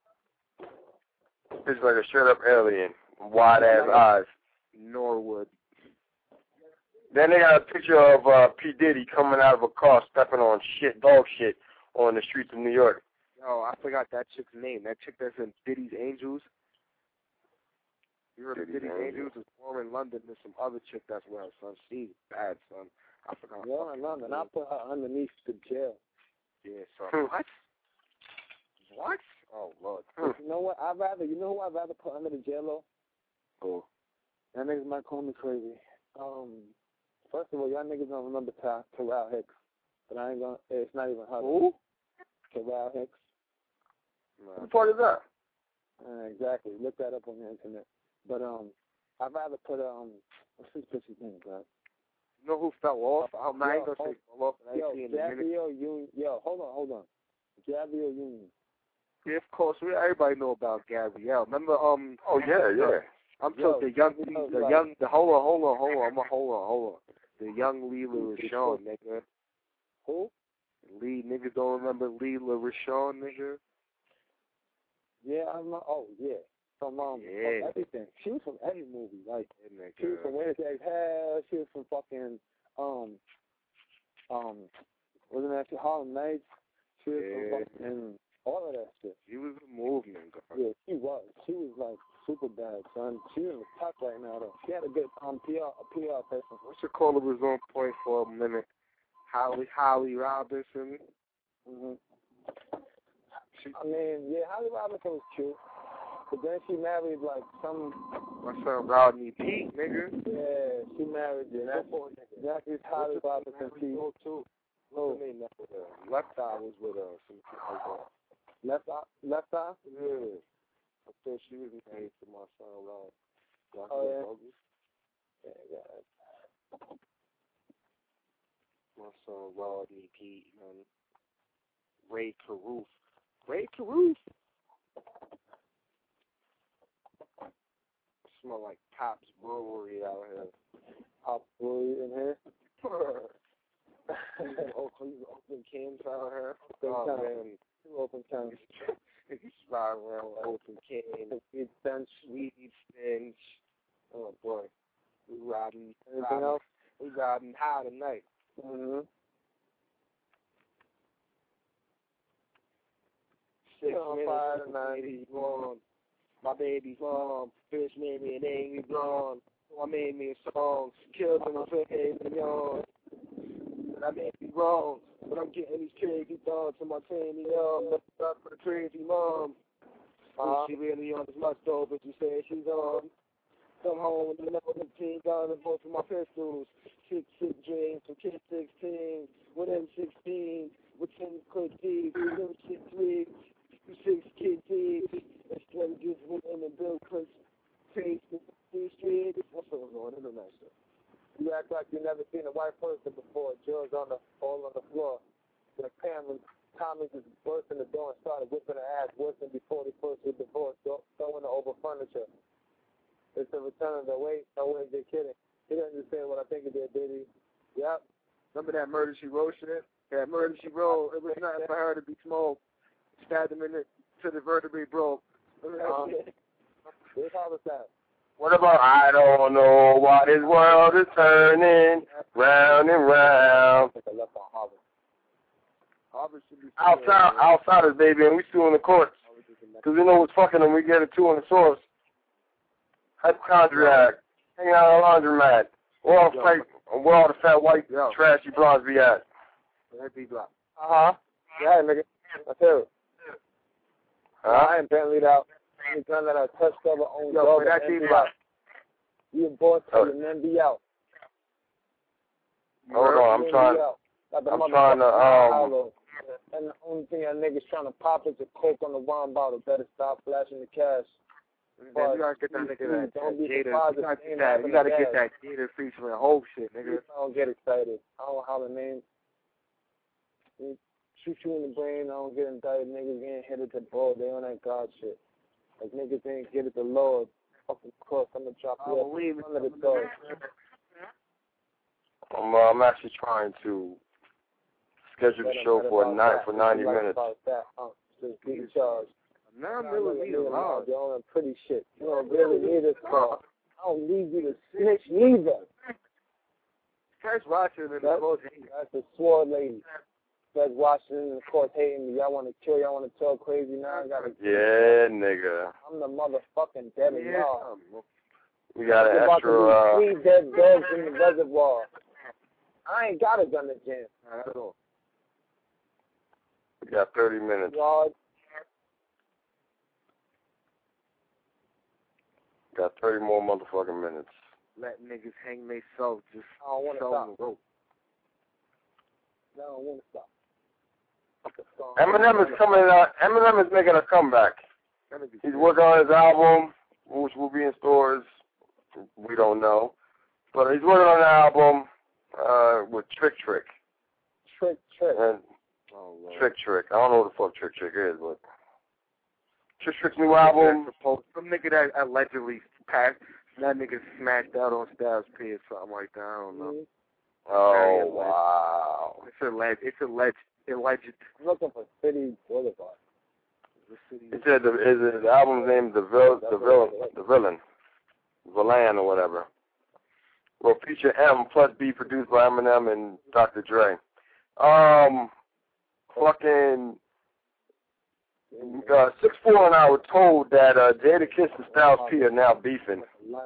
It's like a straight up alien, wide ass eyes.
Norwood.
Then they got a picture of uh, P. Diddy coming out of a car stepping on shit, dog shit, on the streets of New York.
Oh, I forgot that chick's name. That chick that's in Diddy's Angels. You heard of
Diddy's
Diddy's
Angels?
Angels? Is Lauren London. There's some other chick that's well, son. She's bad, son. I forgot.
Lauren London, I put her underneath the jail.
Yeah, son. What? What? Oh, Lord.
You know what? I'd rather, you know who I'd rather put under the jail though?
Oh.
That niggas might call me crazy. Um, First of all, y'all niggas don't remember Ter- Terrell Hicks, but I ain't gonna. It's not even her.
Who?
Terrell Hicks.
What the fuck is that?
Uh, exactly. Look that up on the internet. But um, I'd rather put um, what's his bitch's name, bro?
You know who fell off? I'm not gonna say fell off, but I
Yo,
ain't seen in a minute.
Gabrielle Union. Yo, hold on, hold on. Gabrielle Union.
Yeah, of course. We everybody know about Gabrielle. Remember, um.
Oh yeah, yeah.
I'm
Yo,
talking the young,
yo,
the
like-
young, the hold on, hold on, hold on. I'm a hold on, hold on. The young Leela Rashawn, nigga.
Who?
Lee, niggas don't remember Leela Rashawn, nigga.
Yeah, I'm not. Oh yeah. From um,
Yeah.
from everything. She was from every movie. Like
Yeah, nigga.
she was from Wednesday's Hell. She was from fucking um, um, wasn't that shit Harlem Nights? She was
Yeah.
from fucking all of that shit.
She was a movement, girl.
Yeah, she was. She was like super bad, son. She's in the top right now, though. She had a good um P R, a P R person.
What's your caller was on point for a minute? Holly, Holly Robinson.
Mhm.
She,
I mean, yeah, Holly Robinson was cute, but then she married like some.
my son Rodney Pete, nigga.
Yeah, she married. Yeah, that's that is Holly Robinson. She
What's too. What's her name? That with her? Left Eye was with her. Some shit like that.
left eye, left eye.
Yeah. I thought she was married to my son Rod.
Oh, yeah. Yeah, yeah.
My son Rodney Pete, man. Ray Caruth. Ray Caruth. Smell like Pop's Brewery out here.
Pop Brewery in here.
Oakland, Oakland cans out here.
Oakland
Oh
cans.
man,
Two open cans.
you slide around with Oakland cans.
Sweet stench.
Sweet stench. Oh boy, we riding.
Anything
riding,
else?
We riding high tonight.
Mm-hmm.
Six
Oh,
minutes.
five
and
nine.
baby's gone. My baby's gone. Fish made me an angry blonde. So I made me a song. Killed him, I said, and yawn. And I may be wrong, but I'm getting these crazy thoughts in my tiny arm. Left it up for the crazy mom. Uh, she really on as much though, but you say she's on. Come home with another fifteen guns and both of my pistols. Six, six dreams from Kid sixteen. With M sixteen. With ten quick thieves. With them six threes. Six kid thieves. And strategies with them and Bill Clinton. Face the street. What's going on in the night, sir?
You act like you never seen a white person before. Jill's on the all on the floor. The camera, Tommy just burst in the door and started whipping her ass worse than before they first were divorced, throwing her over furniture. It's the return of the wait. No way, they're kidding. He doesn't understand what I think of their baby. Yep.
Remember that Murder She Wrote shit? That Murder She Wrote, it was nothing for her to be smoked. Stabbed him in the, to the vertebrae broke. Remember that
Um,
shit?
Here's how it's that.
What about I don't know why this world is turning round and round?
I think I left on Harvard.
Harvard should be
Outside, outsiders, baby, and we still in the courts. Because we know what's fucking them, we get it two on the source. Hypochondriac, hanging out in a laundromat. Where all the fake, where all the fat white
Yo.
trashy blondes be at?
That be block.
Uh-huh. Yeah, nigga. That's it.
Huh?
I ain't Bentley out. You gun that I touched over on
Yo,
dog
but that
and
be
be
block.
out. You a boss
Oh.
till your men be out.
Hold on, I'm
Men
trying.
be out. Like the
I'm
motherfucking
trying to, um,
hollow. And the only thing that niggas trying to pop is a coke on the wine bottle. Better stop flashing the cash.
Man, you gotta get that nigga that,
Don't
that
be
Jada.
surprised
You
if
gotta
they
get
ain't
that.
having
You gotta
a
get
gas.
that Jada featuring whole shit, nigga.
I don't get excited. I don't holler names. Shoot you in the brain. I don't get indicted. Niggas getting hit at the ball. They on that God shit. Like niggas ain't get at the Lord. Fucking cross. I'm gonna chop
I
you up
believe
in
it.
front of the dog.
I'm, uh, I'm actually trying to schedule the show for a night for ninety minutes.
About that, huh? Just be in charge.
Nine millimeter loud.
You're on pretty shit. You don't really need this car. I don't need you to snitch neither.
Catch Washington in the
That's,
close.
that's the sword lady. That's Washington in the court hating me. Y'all want to kill. Y'all want to talk crazy now. I gotta.
Yeah, nigga.
I'm the motherfucking devil.
Yeah.
Y'all.
We got an
About
extra,
to
uh,
lose three dead dogs in the reservoir. I ain't got a gun to jam.
Not at all.
we got thirty minutes.
Lord,
Got thirty more motherfucking minutes.
let niggas hang themselves just
I don't want to
selling
stop.
the rope.
No, I don't want to stop.
Eminem is coming out. Eminem is making a comeback. He's working on his album, which will be in stores. We don't know. But he's working on an album uh, with Trick Trick.
Trick Trick.
And
Oh, Lord.
Trick Trick. I don't know what the fuck Trick Trick is, but Trick Trick's new album.
Some nigga that allegedly passed, that nigga smashed out on Styles P or something like that. I don't know.
Oh, wow.
It's alleged. It's alleged. Alleged.
I'm looking for City Boulevard.
The city.
He said the, is the album's name The Vil, the Vil, the Villain, Villain or whatever. Will feature M plus B, produced by Eminem and Doctor Dre. Um, fucking uh, six four and I were told that uh, Jadakiss and Styles P are now beefing.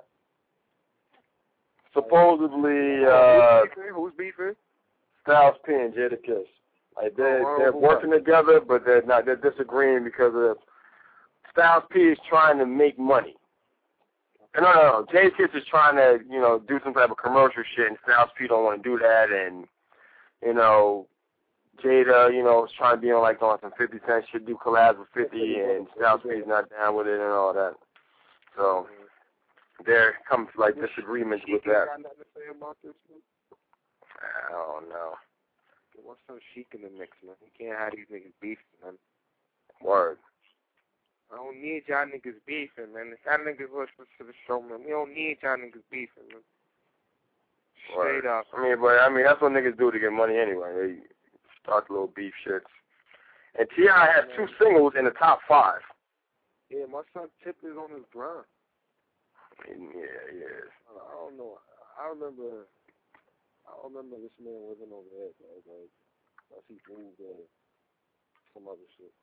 Supposedly, uh,
who's beefing?
Styles P and Jadakiss. Like they're
Oh,
they're
what?
working together, but they're not. They're disagreeing because of Styles P is trying to make money. No, no, no. Jadakiss is trying to, you know, do some type of commercial shit, and Styles P don't want to do that. And you know, Jada, you know, is trying to be on like on some fifty Cent shit, do collabs with fifty, and Styles P is not down with it and all that. So there comes like disagreements with that.
Got nothing to say about this, man?
I don't know.
What's some chic in the mix, man? You can't have these niggas beefing, man.
Word.
I don't need y'all niggas beefing, man. If y'all niggas listen to the show, man, we don't need y'all niggas beefing, man. Straight
Word.
up.
I mean, but I mean that's what niggas do to get money anyway. They start little beef shits. And T I has two singles in the top five.
Yeah, my son Tip is on his grind.
Yeah, he is.
I don't know. I remember. I remember this man wasn't over there, bro. Like, unless he moved or some other shit.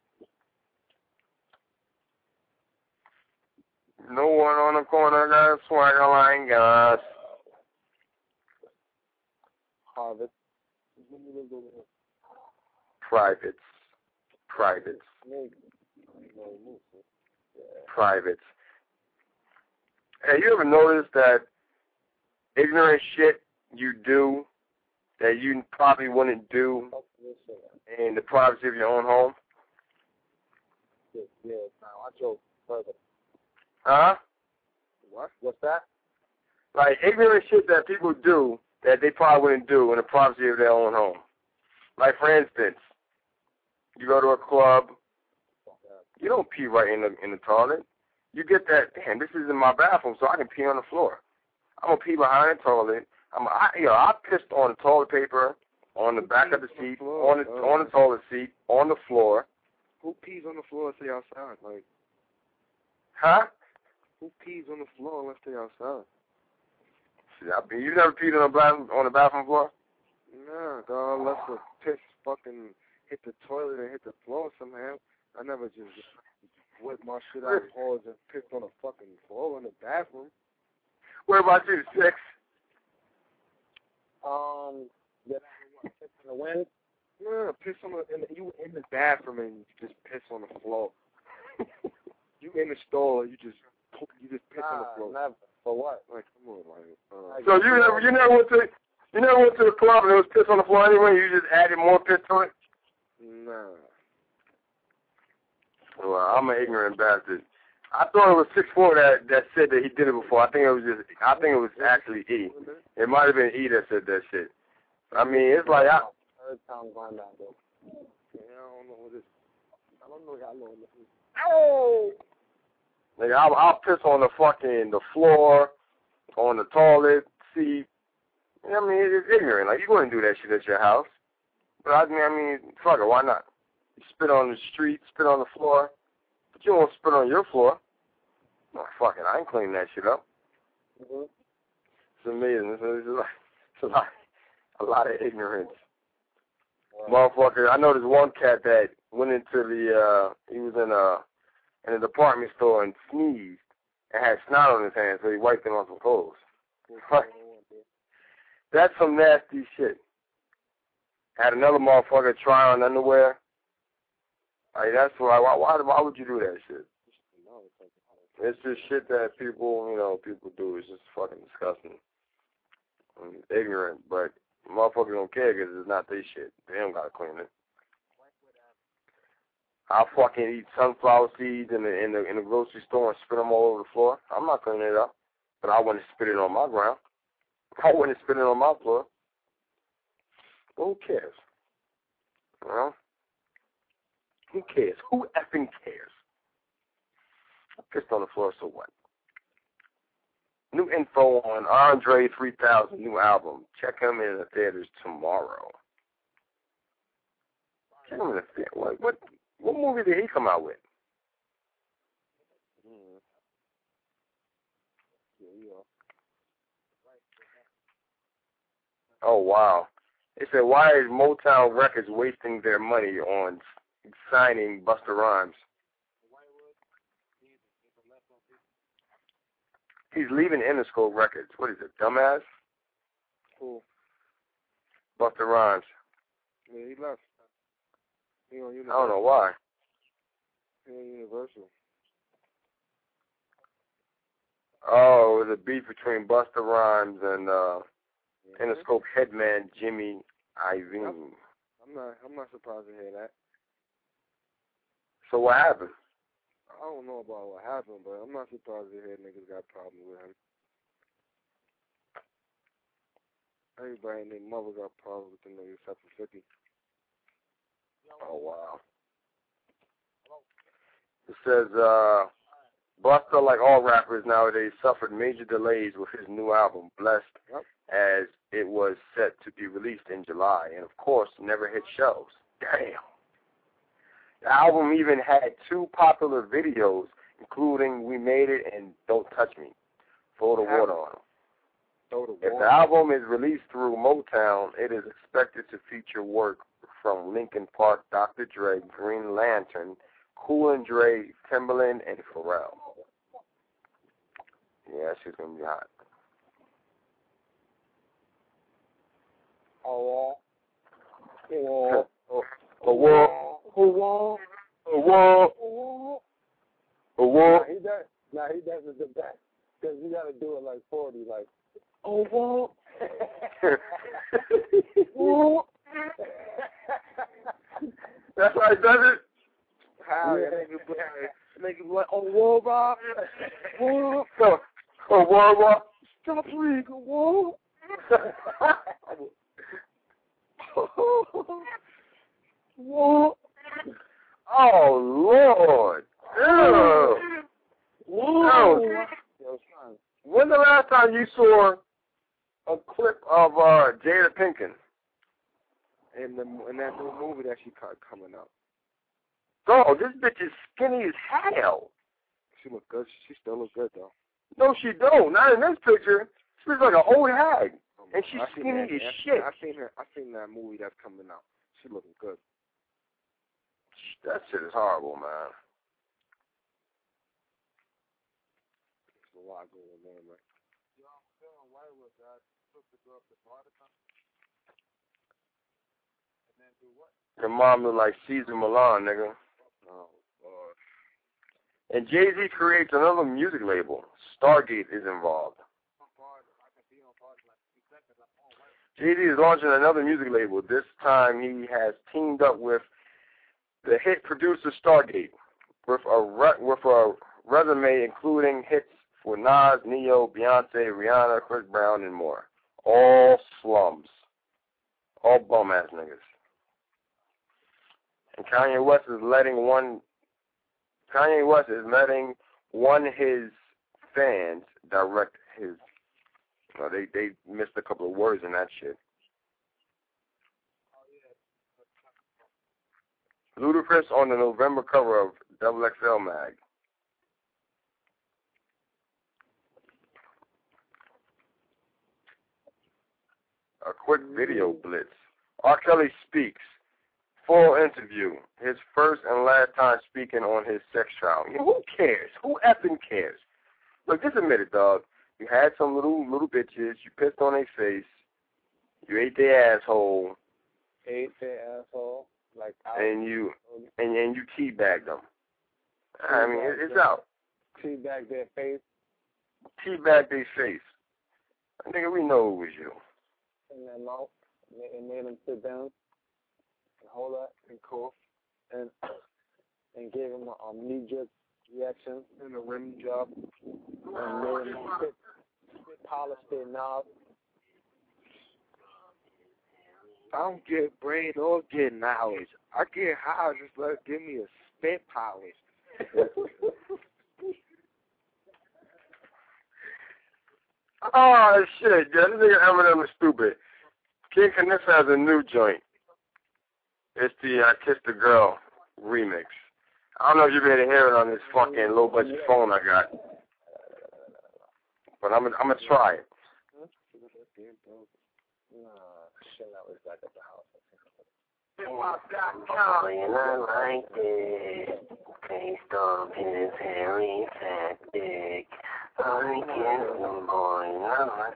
No one on the corner got swagger like us.
Harvard.
Privates. Privates. Privates. Hey, you ever noticed that ignorant shit you do that you probably wouldn't do in the privacy of your own home?
Yeah, yeah. Now I drove further.
Huh?
What? What's that?
Like ignorant shit that people do that they probably wouldn't do in the privacy of their own home. Like for instance, you go to a club, you don't pee right in the in the toilet. You get that, damn, this is in my bathroom, so I can pee on the floor. I'm gonna pee behind the toilet. I'm, I, you know, I pissed on the toilet paper, on the back of the seat, on the on the toilet seat, on the floor.
Who pees on the floor unless they outside? Like,
huh?
Who pees on the floor unless they outside?
See, I mean, you never peed on the bathroom on the bathroom floor?
Nah, dog. Unless the piss fucking hit the toilet and hit the floor somehow. I never just whipped my shit out of paws and pissed on the fucking floor in the bathroom.
What about you, Six?
Um, get out what, piss in the wind?
Nah, piss on the, in the, you in the bathroom and you just piss on the floor. You in the stall and you just, you just piss
nah,
on the floor.
Never. For what?
Like, come on, like. Uh,
So you never, you never went to, you never went to the club and there was piss on the floor anyway. You just added more piss to it.
Nah.
Well, I'm an ignorant bastard. I thought it was six four that that said that he did it before. I think it was just. I think it was actually E. It might have been E that said that shit. I mean, it's like I.
Third time going down there.
Yeah, I don't know what this. I don't know how long this is.
Oh. Like I'll, I'll piss on the fucking the floor, on the toilet seat. You know what I mean, it's ignorant. Like you wouldn't do that shit at your house. But I mean, I mean, fuck it, why not? You spit on the street, spit on the floor, but you won't spit on your floor. Oh, fuck it, I ain't cleaning that shit up.
Mm-hmm.
It's amazing. It's, it's, like, it's a lot, a lot of ignorance.
Wow.
Motherfucker, I know there's one cat that went into the, uh, he was in a, in a department store and sneezed and had snot on his hands, so he wiped it on some clothes. That's some nasty shit. Had another motherfucker try on underwear. Like, that's why, why, why, why would you do that shit? It's just shit that people, you know, people do. It's just fucking disgusting and ignorant, but motherfuckers don't care because it's not their shit. They don't gotta clean it. I'll fucking eat sunflower seeds in the in the in the grocery store and spit them all over the floor. I'm not cleaning it up, but I wouldn't spit it on my ground. I wouldn't spit it on my floor. Who cares? Well, who cares? Who effing cares? I pissed on the floor, so what? New info on Andre three thousand new album. Check him in the theaters tomorrow. Check him in the theater. What, what, what movie did he come out with? Oh, wow. They said, why is Motown Records wasting their money on signing Busta Rhymes? He's leaving Interscope Records. What is it, dumbass?
Who?
Busta Rhymes.
Yeah, he left. He on Universal.
I don't know why.
He on Universal.
Oh, it was a beef between Busta Rhymes and uh,
Mm-hmm.
Interscope headman Jimmy Iovine.
I'm not. I'm not surprised to hear that.
So what happened?
I don't know about what happened, but I'm not surprised to hear niggas got problems with him. Everybody and their mother got problems with the niggas except for fifty.
Oh, wow. It says, uh, Busta, like all rappers nowadays, suffered major delays with his new album, Blessed,
Yep.
as it was set to be released in July, and of course, never hit shelves. Damn. The album even had two popular videos, including We Made It and Don't Touch Me. Throw the water on them.
Throw the
If
water.
the album is released through Motown, it is expected to feature work from Linkin Park, Doctor Dre, Green Lantern, Cool and Dre, Timbaland, and Pharrell. Yeah, she's going to be hot.
Oh, oh,
Oh, oh, whoa,
oh, whoa,
oh, whoa,
oh.
oh, whoa.
Nah, he does. Nah, he does it the best. Cause you gotta do it like forty, like. Oh, whoa. Whoa.
That's why he does it?
How?
Yeah.
Nigga be like, nigga be like, oh, whoa, Rob. Whoa.
Oh, oh, whoa, whoa.
Stop reading, whoa. Whoa.
Oh, Lord. Ew.
Whoa.
Ew.
Yo, son.
When's the last time you saw a clip of uh, Jada Pinkett?
In the in that new movie that she got coming out,
Oh, this bitch is skinny as hell.
she look good. She still look good though.
No, she don't. Not in this picture. She looks like an old hag. And she's
I seen
skinny
that-
as
I-
shit.
I seen her. I seen that movie that's coming out. She looking good.
That shit is horrible, man.
There's a lot going on, man. Yo, I'm feeling white with that. Took the girl up to Bartica. And then do what?
Your mom look like Caesar Milan, nigga.
Oh, Lord.
And Jay-Z creates another music label. Stargate is involved. Jay-Z is launching another music label. This time he has teamed up with the hit producer Stargate with a re- with a resume including hits for Nas, Neo, Beyonce, Rihanna, Chris Brown, and more. All slums. All bum-ass niggas. And Kanye West is letting one Kanye West is letting one of his fans direct his. Uh, they they missed a couple of words in that shit. Ludacris on the November cover of Double X L Mag. A quick video blitz. R. Kelly speaks. Full interview. His first and last time speaking on his sex trial. You know, who cares? Who effing cares? Look, just admit it, dog. You had some little little bitches. You pissed on their face. You ate their asshole.
Ate their asshole. Like,
And you and and you teabagged them. I mean, it, it's out.
Teabag their face.
Teabag their face. Nigga, we know it was you.
In their mouth. And made them sit down and hold up and cough and and gave him a um, knee-jerk reaction and a rim job and made him spit, spit polish their knob.
I don't get brain or get knowledge. I get high, just let give me a spit polish.
Oh shit, yeah, this nigga Eminem is stupid. King Knissa has a new joint. It's the I Kissed the Girl remix. I don't know if you'll be able to hear it on this fucking low budget phone I got. But I'm I'm gonna try it.
Nah, shit, that was back at the house.
And I like it. Taste of his hairy tactic. I kiss the boy, not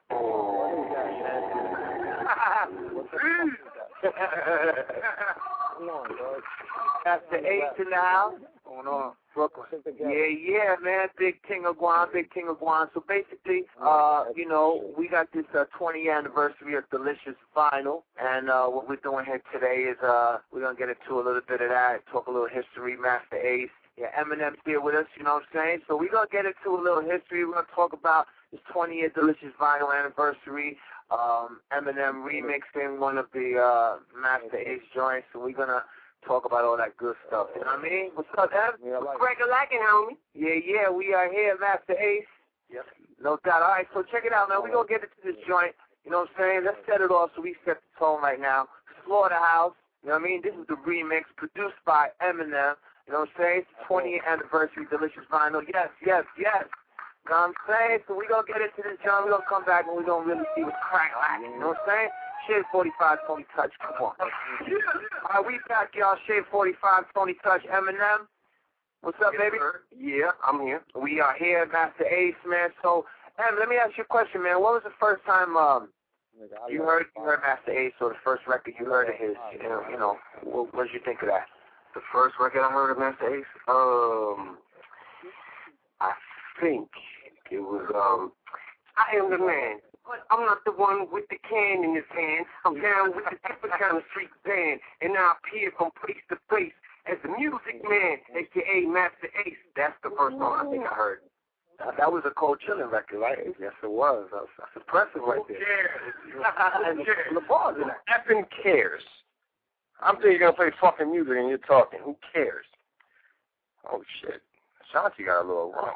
Come on, dog.
After eight in the house.
Going on.
Brooklyn. Yeah, yeah, man. Big King of Guam, Big King of Guam. So basically, uh, you know, we got this uh, twentieth anniversary of Delicious Vinyl, and uh, what we're doing here today is uh, we're gonna get into a little bit of that, talk a little history, Master Ace. Yeah, Eminem's here with us, you know what I'm saying? So we're going to get into a little history. We're going to talk about this twentieth Delicious Vinyl anniversary, um, Eminem remixing one of the uh, Master Ace joints. So we're going to talk about all that good stuff. You know what I mean? What's up, Em?
Yeah, I like
Greg Lackin, homie. Yeah, yeah, we are here, Master Ace.
Yep.
No doubt. All right, so check it out, man. We're going to get into this joint. You know what I'm saying? Let's set it off so we set the tone right now. Slaughterhouse. You know what I mean? This is the remix produced by Eminem. You know what I'm saying? It's the twentieth anniversary, Delicious Vinyl. Yes, yes, yes. You know what I'm saying? So we're going to get into this, John. We're going to come back and we're going to really see what's crack lacking. You know what I'm saying? Shade forty-five, Tony Touch. Come on. All right, we back, y'all. Shade forty-five, Tony Touch, Eminem. What's up,
Yes,
baby?
sir. Yeah, I'm here.
We are here, Master Ace, man. So, Em, let me ask you a question, man. What was the first time um, you heard you heard Master Ace, or the first record you heard of his? You know, you know what, what did you think of that?
The first record I heard of Master Ace, um, I think it was, um, I Am the Man, but I'm not the one with the can in his hand. I'm down with the different kind of street band, and I appear from place to place as the music man, a k a. Master Ace. That's the first song I think I heard.
That, that was a cold chilling record, right?
Yes, it was. That's, that's impressive right there.
and the bars in that.
Effing cares. I'm thinking you're going to play fucking music and you're talking. Who cares? Oh, shit. Ashanti got a little rump.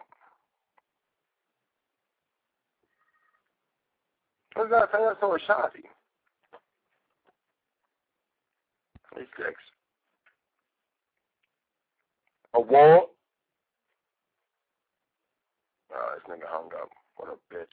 What's that thing that's so Ashanti? twenty-six. A wall? Oh, this nigga hung up. What a bitch.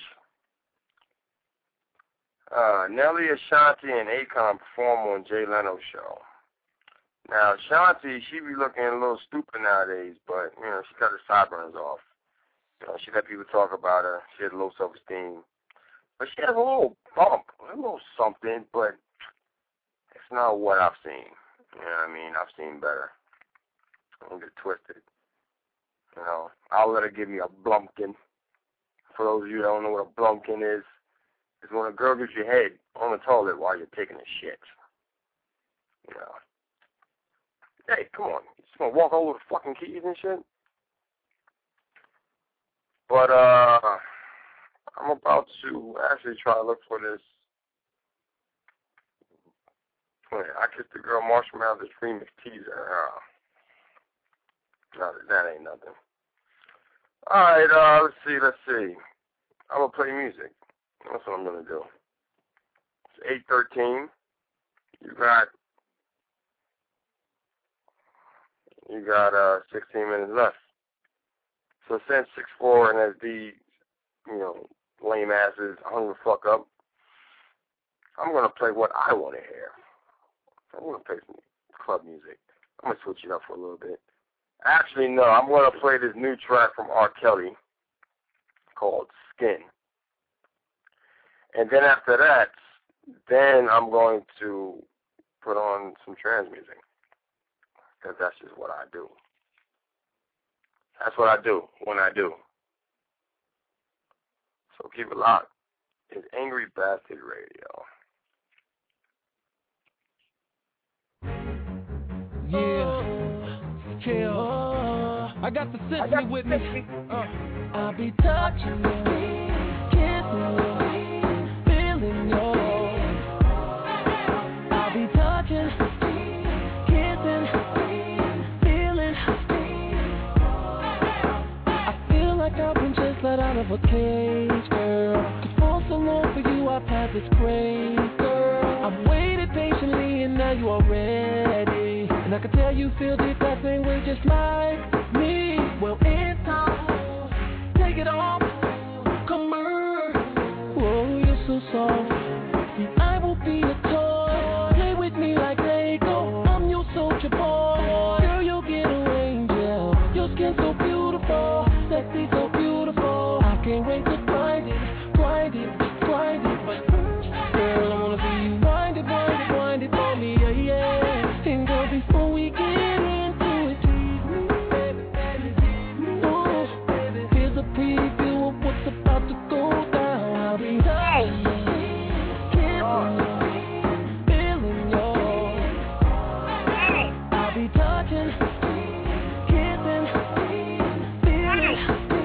Uh, Nelly, Ashanti, and Akon perform on Jay Leno's show. Now, Ashanti, she be looking a little stupid nowadays, but, you know, she got her sideburns off. You know, she let people talk about her. She has low self-esteem. But she has a little bump, a little something, but it's not what I've seen. You know what I mean? I've seen better. Don't get twisted. You know, I'll let her give me a blumpkin. For those of you that don't know what a blumpkin is, it's when a girl gets your head on the toilet while you're taking a shit. You know. Hey, come on. You just gonna walk over the fucking keys and shit? But, uh, I'm about to actually try to look for this. I Kissed the Girl Marshall Mathers remix teaser. Uh, no, that ain't nothing. Alright, uh, let's see, let's see. I'm gonna play music. That's what I'm gonna do. It's eight thirteen. You got you got uh sixteen minutes left. So since six four and as the you know lame asses hung the fuck up, I'm gonna play what I want to hear. I'm gonna play some club music. I'm gonna switch it up for a little bit. Actually, no, I'm gonna play this new track from R. Kelly called Skin. And then after that, then I'm going to put on some trance music. Because that's just what I do. That's what I do when I do. So keep it locked. It's Angry Bastard Radio.
Yeah, yeah. I got the symphony with me. Uh. I'll be touching you, kissing you, feeling you. I'll be touching, kissing, feeling. I feel like I've been just let out of a cage, girl. 'Cause for so long for you I've had this craze, girl. I've waited patiently and now you are ready. And I can tell you feel deep that thing was just like me. Well, it's time, take it off, come on. Whoa, you're so soft. And I will be a toy. Play with me like Lego. I'm your soldier boy. Girl, you'll get a angel. Your skin so beautiful, sexy so beautiful. I can't wait to grind it, grind it, grind it. But girl, I wanna see you grind it, grind it, grind it for me, yeah, yeah. And girl, before we get into it, tease me, baby, baby, tease me. Oh, here's a preview of what's about to go down. I'll be touching you, kissing you, feeling you. I'll be touching, kissing, feeling.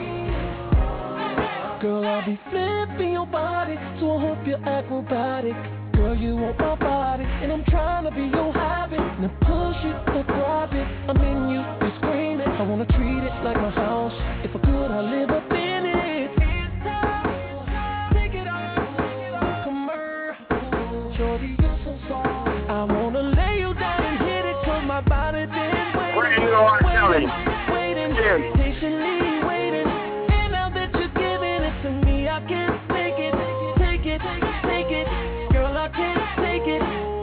Girl, I'll be flipping your body, so I hope you're acrobatic. Girl, you want my body, and I'm trying to be your habit. Now push it, now grab it, I'm in you, you're screaming. I wanna treat it like my house. If I could, I'd live up in it. It's time, take it off, come on. Shorty, you're so soft. I wanna lay you down and hit it, 'cause my body been waiting, waiting, waiting, waiting, patiently waiting. And now that you're giving it to me, I can't take it, take it, take it. Girl, I can't take it.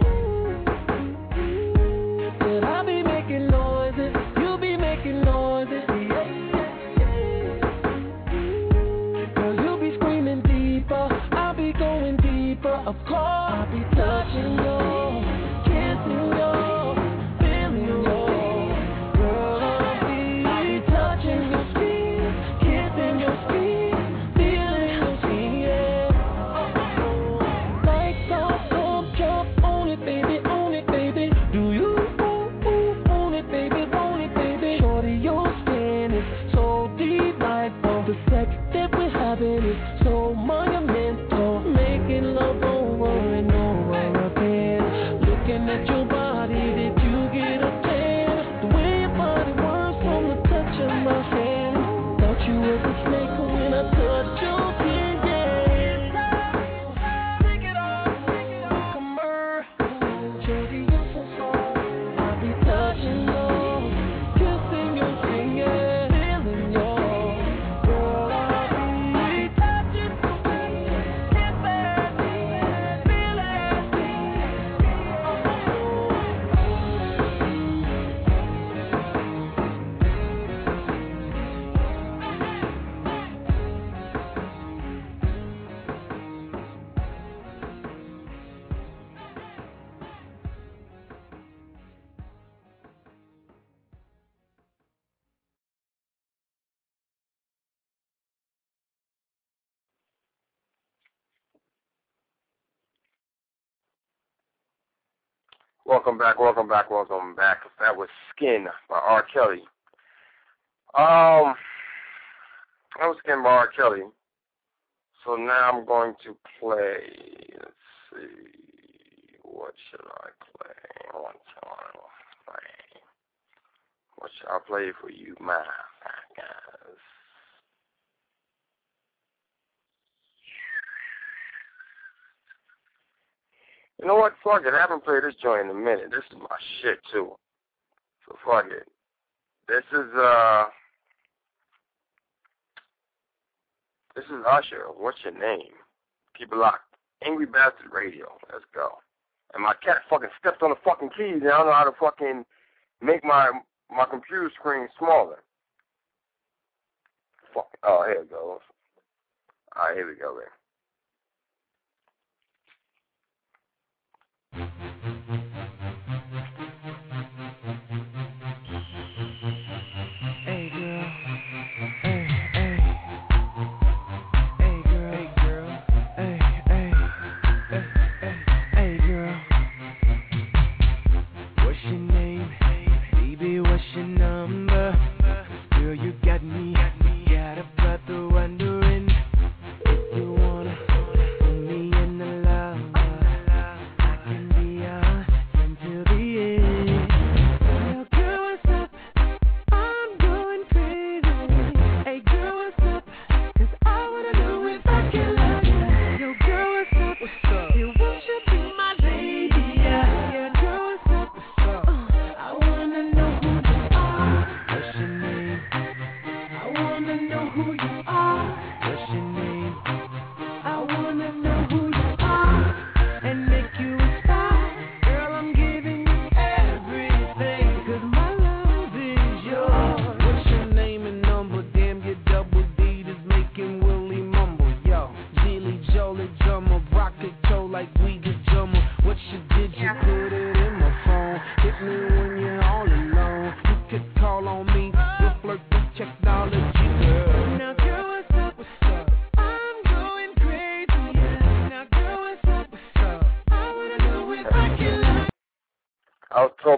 Said I'll be making noises, you'll be making noises. Girl, you'll be screaming deeper, I'll be going deeper. Of course, I'll be touching you, kissing you, feeling you. Girl, I'll be, I'll be touching your skin, kissing your skin, feeling your skin, yeah. Lights off, come jump on it, baby, on it, baby. Do you ooh, ooh, on it, baby, on it, baby? Shorty, your skin is so delightful. The sex that we're having is so monumental. Making love over and over again. Looking at your body, did you get a tan? The way your body works from the touch of my hand. Thought you was a snake when I touched your skin, yeah. Take it off, take it off, come on. Shorty, you're so soft. I'll be touching you, kissing your skin, yeah. Feeling you. Girl, I'll be touching your skin, kissing, feeling.
Welcome back, welcome back, welcome back. That was Skin by R. Kelly. Um, that was Skin by R. Kelly. So now I'm going to play, let's see, what should I play? One time, play. What should I play for you, my guys? You know what? Fuck it. I haven't played this joint in a minute. This is my shit, too. So fuck it. This is, uh... This is Usher. What's your name? Keep it locked. Angry Bastard Radio. Let's go. And my cat fucking stepped on the fucking keys, and I don't know how to fucking make my my computer screen smaller. Fuck. Oh, here it goes. All right, here we go, man.
Hey girl, hey, hey, hey girl,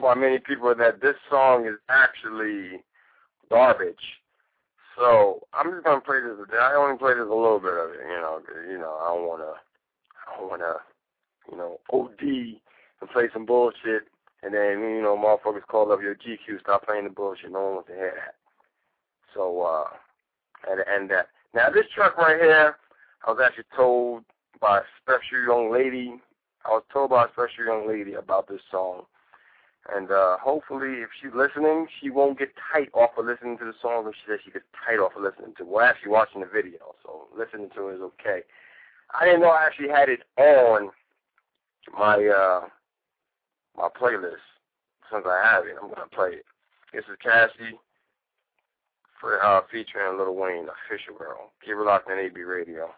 by many people that this song is actually garbage. So I'm just gonna play this. I only play this a little bit of it, you know. Cause, you know, I don't wanna, I don't wanna, you know, O D and play some bullshit, and then you know, motherfuckers call up your G Q, stop playing the bullshit. No one wants to hear that. So, uh, and and that. Now this track right here, I was actually told by a special young lady. I was told by a special young lady about this song. And uh, hopefully, if she's listening, she won't get tight off of listening to the song. But she said she gets tight off of listening to it. We're actually watching the video, so listening to it is okay. I didn't know I actually had it on my uh, my playlist. Since I have it, I'm going to play it. This is Cassie for uh, featuring Lil Wayne, Official Girl. Keep it locked on A B Radio.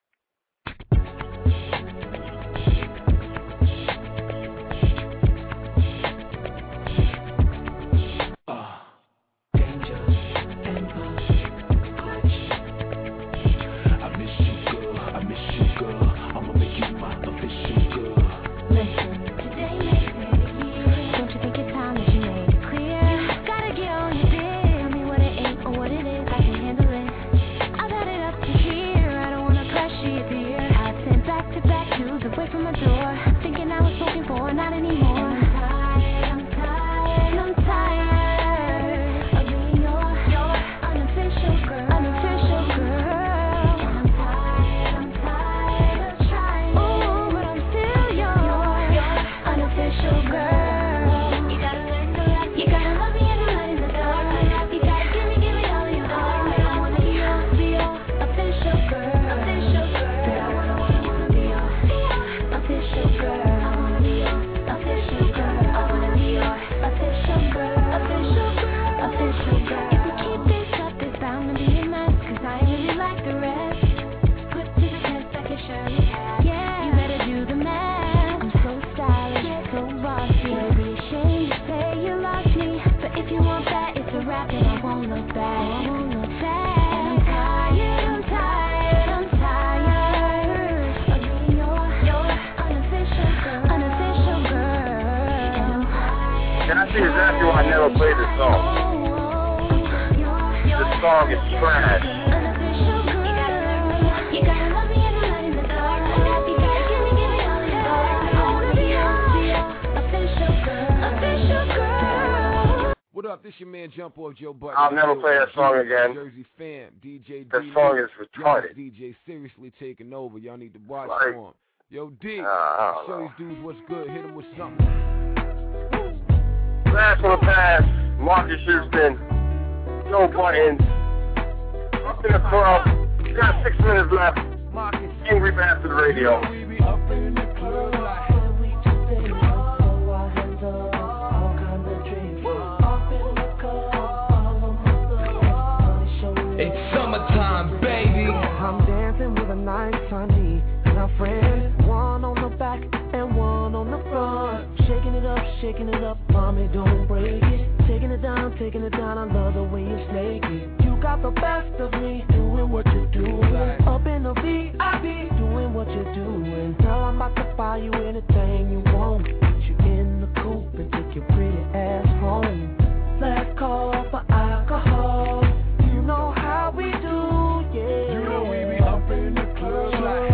I'll never play that song again.
Jersey fam, D J that song is retarded.
D J seriously taking over. Y'all need to watch
like,
for him. Yo, D,
uh,
show these dudes what's good. Hit them with something.
Last on the pass, Marcus Houston, Joe Buttons, up in the club. We got six minutes left. Marcus, Angry Bastard Radio.
Nice honey and our friends, one on the back and one on the front, shaking it up, shaking it up, mommy don't break it, taking it down, taking it down, I love the way you snake it, you got the best of me, doing what you do, up in the V I P, doing what you doing, girl I'm about to buy you anything you want, put you in the coupe and take your pretty ass home, let's call for alcohol, you know how we do, yeah,
you know we be up in the club like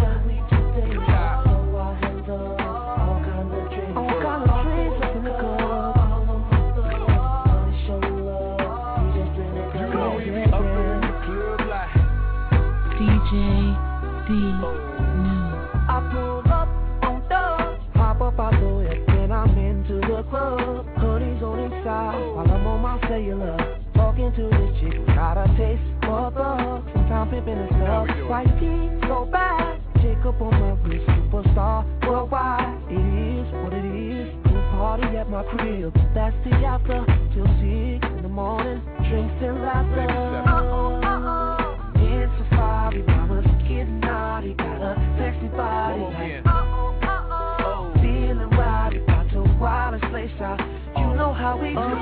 cellular, talking to this chick, got a taste for the sometimes pimping and stuff. White tea, so bad, Jacob on my wrist, superstar worldwide. It is what it is. We'll party at my crib. That's the after till six in the morning. Drinks and laughter. Uh-oh, uh-oh. It's a safari, mama's getting naughty, got a sexy body. Like, uh-oh, uh-oh. Feeling rowdy, about to wild and slay shot. You know how we do it.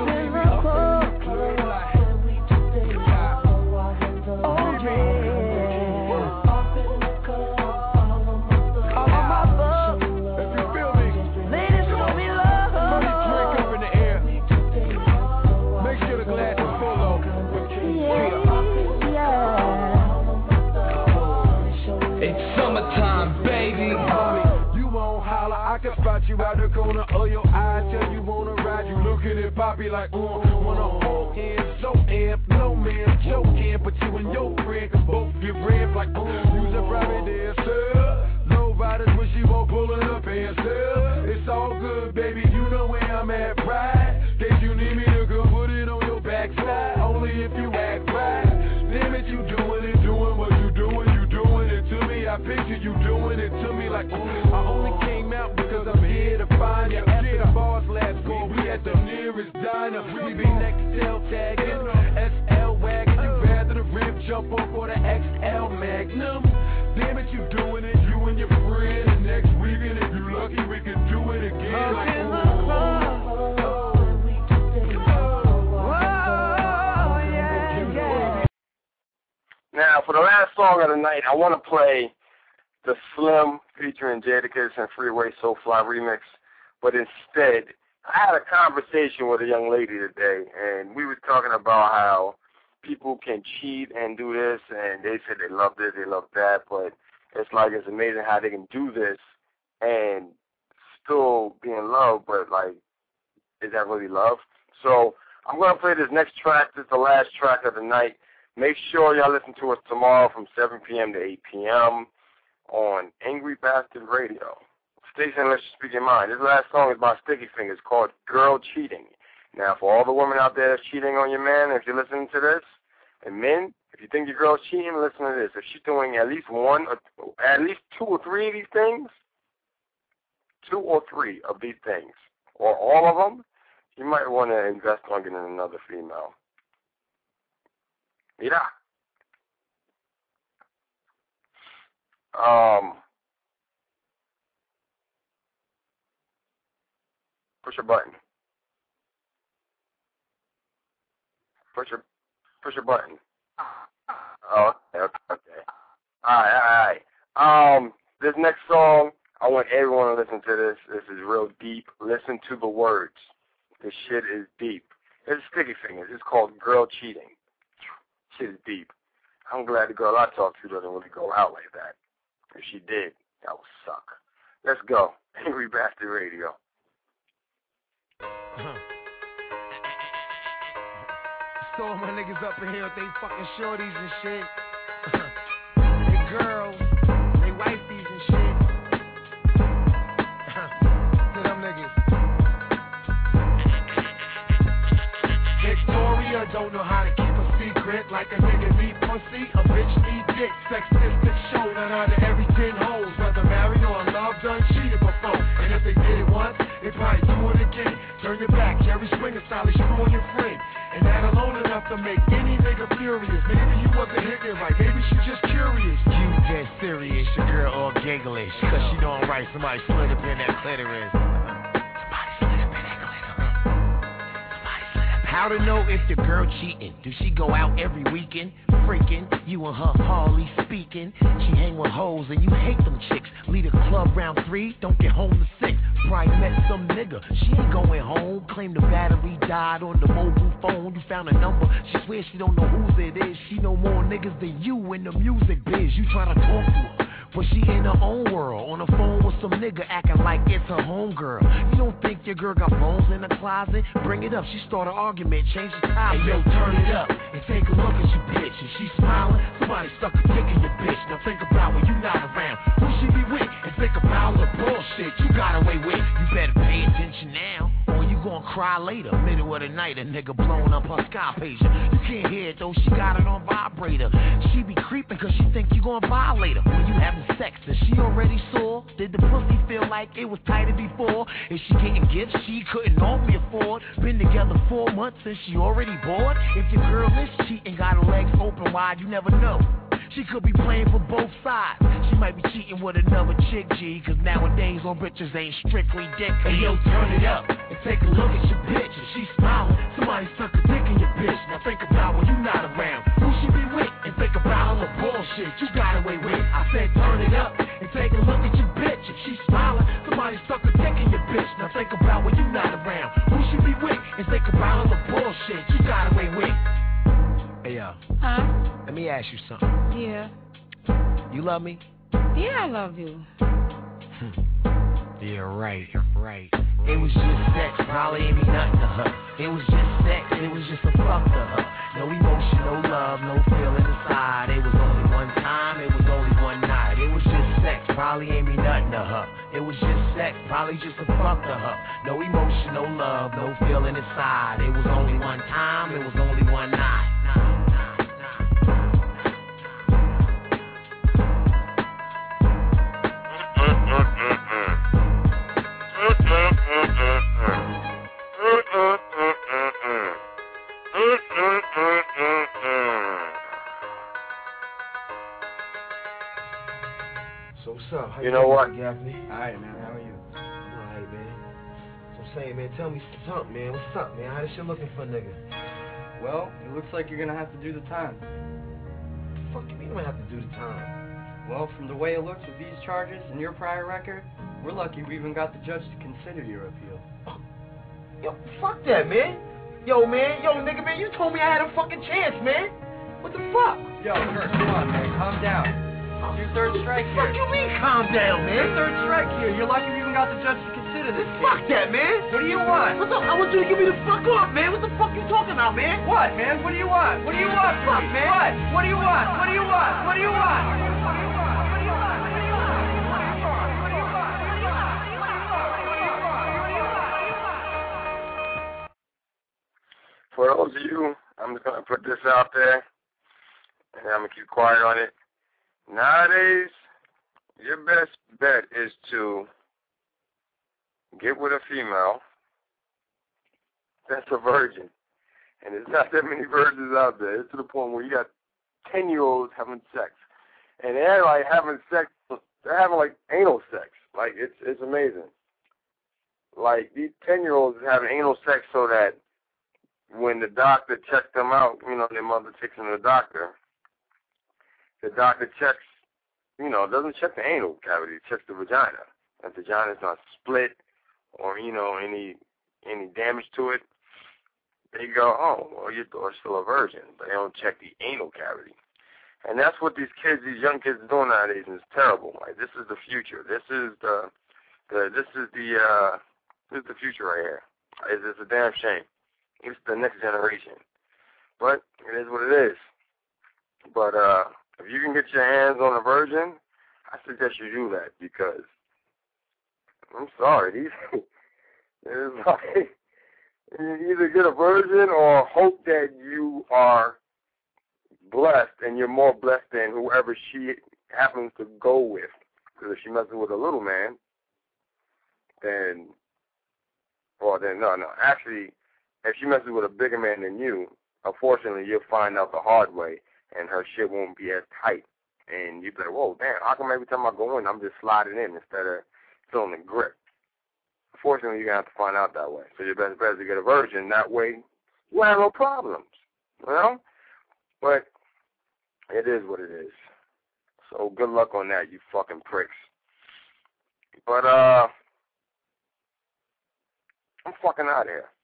out the corner of your eye, tell you wanna ride. You looking at Poppy like, uh, wanna hold in, so amp, no man joking, but you and your friend can both get red like, uh, use a private dancer. Low riders when she won't pulling up and sell. It's all good, baby, you know where I'm at, right? Case you need me to go put it on your backside, only if you act right. Damn it, you doing it, doing what you doing, you doing it to me. I picture you doing it to me like, ooh, I only came out because I'm here to find you. After the bars last call, we at the nearest diner. We be next L tagging, S L wagon. You rather the rim jump off for the X L Magnum. Damn it, you doing it, you and your friend. And next weekend, if you lucky, we can do it again. Like, ooh.
Now, for the last song of the night, I want to play the Slim featuring Jadakiss and Freeway Soulfly remix. But instead, I had a conversation with a young lady today, and we were talking about how people can cheat and do this, and they said they love this, they love that, but it's like it's amazing how they can do this and still be in love, but, like, is that really love? So I'm going to play this next track. This is the last track of the night. Make sure y'all listen to us tomorrow from seven p.m. to eight p.m. on Angry Bastard Radio. Station, let's just speak your mind. This last song is by Sticky Fingers called Girl Cheating. Now, for all the women out there that's cheating on your man, if you're listening to this, and men, if you think your girl's cheating, listen to this. If she's doing at least one, or, at least two or three of these things, two or three of these things, or all of them, you might want to invest on getting another female. Mira. Um, push a button. Push a, push a button. Oh, okay, okay, okay. All right, all right. Um, this next song, I want everyone to listen to this. This is real deep. Listen to the words. This shit is deep. It's Sticky Fingers. It's called Girl Cheating. Shit is deep. I'm glad the girl I talk to doesn't really go out like that. If she did, that would suck. Let's go. Angry Bastard Radio.
Uh-huh. So all my niggas up in here with they fucking shorties and shit. They girls, they wifeys and shit. To them niggas. Victoria don't know how to keep a secret. Like a nigga need pussy, a bitch need dick. Sexistic show, none out of every ten hoes. Whether married or in love, done cheated before. And if they did it once, they probably do it again. Turn your back, Jerry Springer style, is screwing your friend. And that alone enough to make any nigga furious. Maybe you wasn't hitting it right, maybe she just curious. You dead serious, your girl all giggleish. Cause she know I'm right, somebody slid up in that clitoris.
How to know if the girl cheating? Do she go out every weekend? Freaking, you and her hardly speaking. She hang with hoes and you hate them chicks. Lead a club round three, don't get home to six. Probably met some nigga, she ain't going home. Claim the battery died on the mobile phone. You found a number, she swears she don't know whose it is. She know more niggas than you in the music biz. You tryna talk to her, but she in her own world. On the phone with some nigga acting like it's her homegirl. You don't think your girl got phones in the closet? Bring it up, she start an argument, change the topic. Hey yo, turn it up and take a look at your bitch. If she smiling, somebody stuck a dick in your bitch. Now think about when you not around, who she be with? And think about the bullshit you got away with. You better pay attention now, or you gon' cry later. Middle of the night, a nigga blowing up her sky pager. You can't hear it though, she got it on vibrator. She be creeping cause she think you gon' violate her. When you having sex and she already saw, did the pussy feel like it was tighter before? Is she getting gifts she couldn't normally afford? Been together four months and she already bored? If your girl is cheating, got her legs open wide, you never know. She could be playing for both sides. She might be cheating with another chick, G. Cause nowadays on bitches ain't strictly dick. Hey yo, turn it up and take a look at your bitch. If she smiling, somebody stuck a dick in your bitch. Now think about when you not around, who she be with? And think about all the bullshit you got away with. I said turn it up and take a look at your bitch. If she smiling, somebody stuck a dick in your bitch. Now think about when you not around, who she be with? And think about all the bullshit you got away with. Hey yo.
Huh?
Let me ask you something.
Yeah.
You love me?
Yeah, I love you.
Hmm. Yeah, right, right. It was just sex, probably ain't mean nothing to her. It was just sex, it was just a fuck to her. No emotion, no love, no feeling inside. It was only one time, it was only one night. It was just sex, probably ain't mean nothing to her. It was just sex, probably just a fuck to her. No emotion, no love, no feeling inside. It was only one time, it was only one night.
So what's up? How
you know what?
Gaffney?
Alright, man. How are you?
I'm alright, man. So I'm saying, man, tell me something, man. What's up, man? How this shit looking for a nigga?
Well, it looks like you're gonna have to do the time.
Fuck you mean I'm gonna have to do the time?
Well, from the way it looks with these charges and your prior record, we're lucky we even got the judge to consider your appeal.
Yo, fuck that, man. Yo, man. Yo, nigga, man, you told me I had a fucking chance, man. What the fuck?
Yo, Kurt, come on, man. Calm down. It's your third strike here.
What the fuck you mean, calm down, man?
Your third strike here. You're lucky we even got the judge to consider this case.
Fuck that, man.
What do you want?
What the? I want you to give me the fuck off, man. What the fuck you talking about, man?
What, man? What do you want? What do you want from me, man? What? What do you want? What do you want? What do you want?
For those of you, I'm just going to put this out there, and I'm going to keep quiet on it. Nowadays, your best bet is to get with a female that's a virgin. And there's not that many virgins out there. It's to the point where you got ten-year-olds having sex. And they're, like, having sex, they're having, like, anal sex. Like, it's it's amazing. Like, these ten-year-olds are having anal sex so that when the doctor checks them out, you know, their mother takes them to the doctor, the doctor checks, you know, doesn't check the anal cavity, checks the vagina. If the vagina's not split or, you know, any any damage to it, they go, oh, well, your daughter's still a virgin, but they don't check the anal cavity. And that's what these kids, these young kids are doing nowadays, and it's terrible. Like, this is the future. This is the, the this is the, uh, this is the future right here. It's, it's a damn shame. It's the next generation. But it is what it is. But uh, if you can get your hands on a virgin, I suggest you do that, because I'm sorry, these it's like you either get a virgin or hope that you are blessed and you're more blessed than whoever she happens to go with. Because if she messes with a little man, then, well, then no, no. Actually, if she messes with a bigger man than you, unfortunately, you'll find out the hard way, and her shit won't be as tight. And you'll be like, whoa, damn, how come every time I go in, I'm just sliding in instead of feeling the grip? Unfortunately, you're going to have to find out that way. So your best bet is to get a virgin. That way, you have no problems, you know? But it is what it is. So good luck on that, you fucking pricks. But, uh, I'm fucking out of here.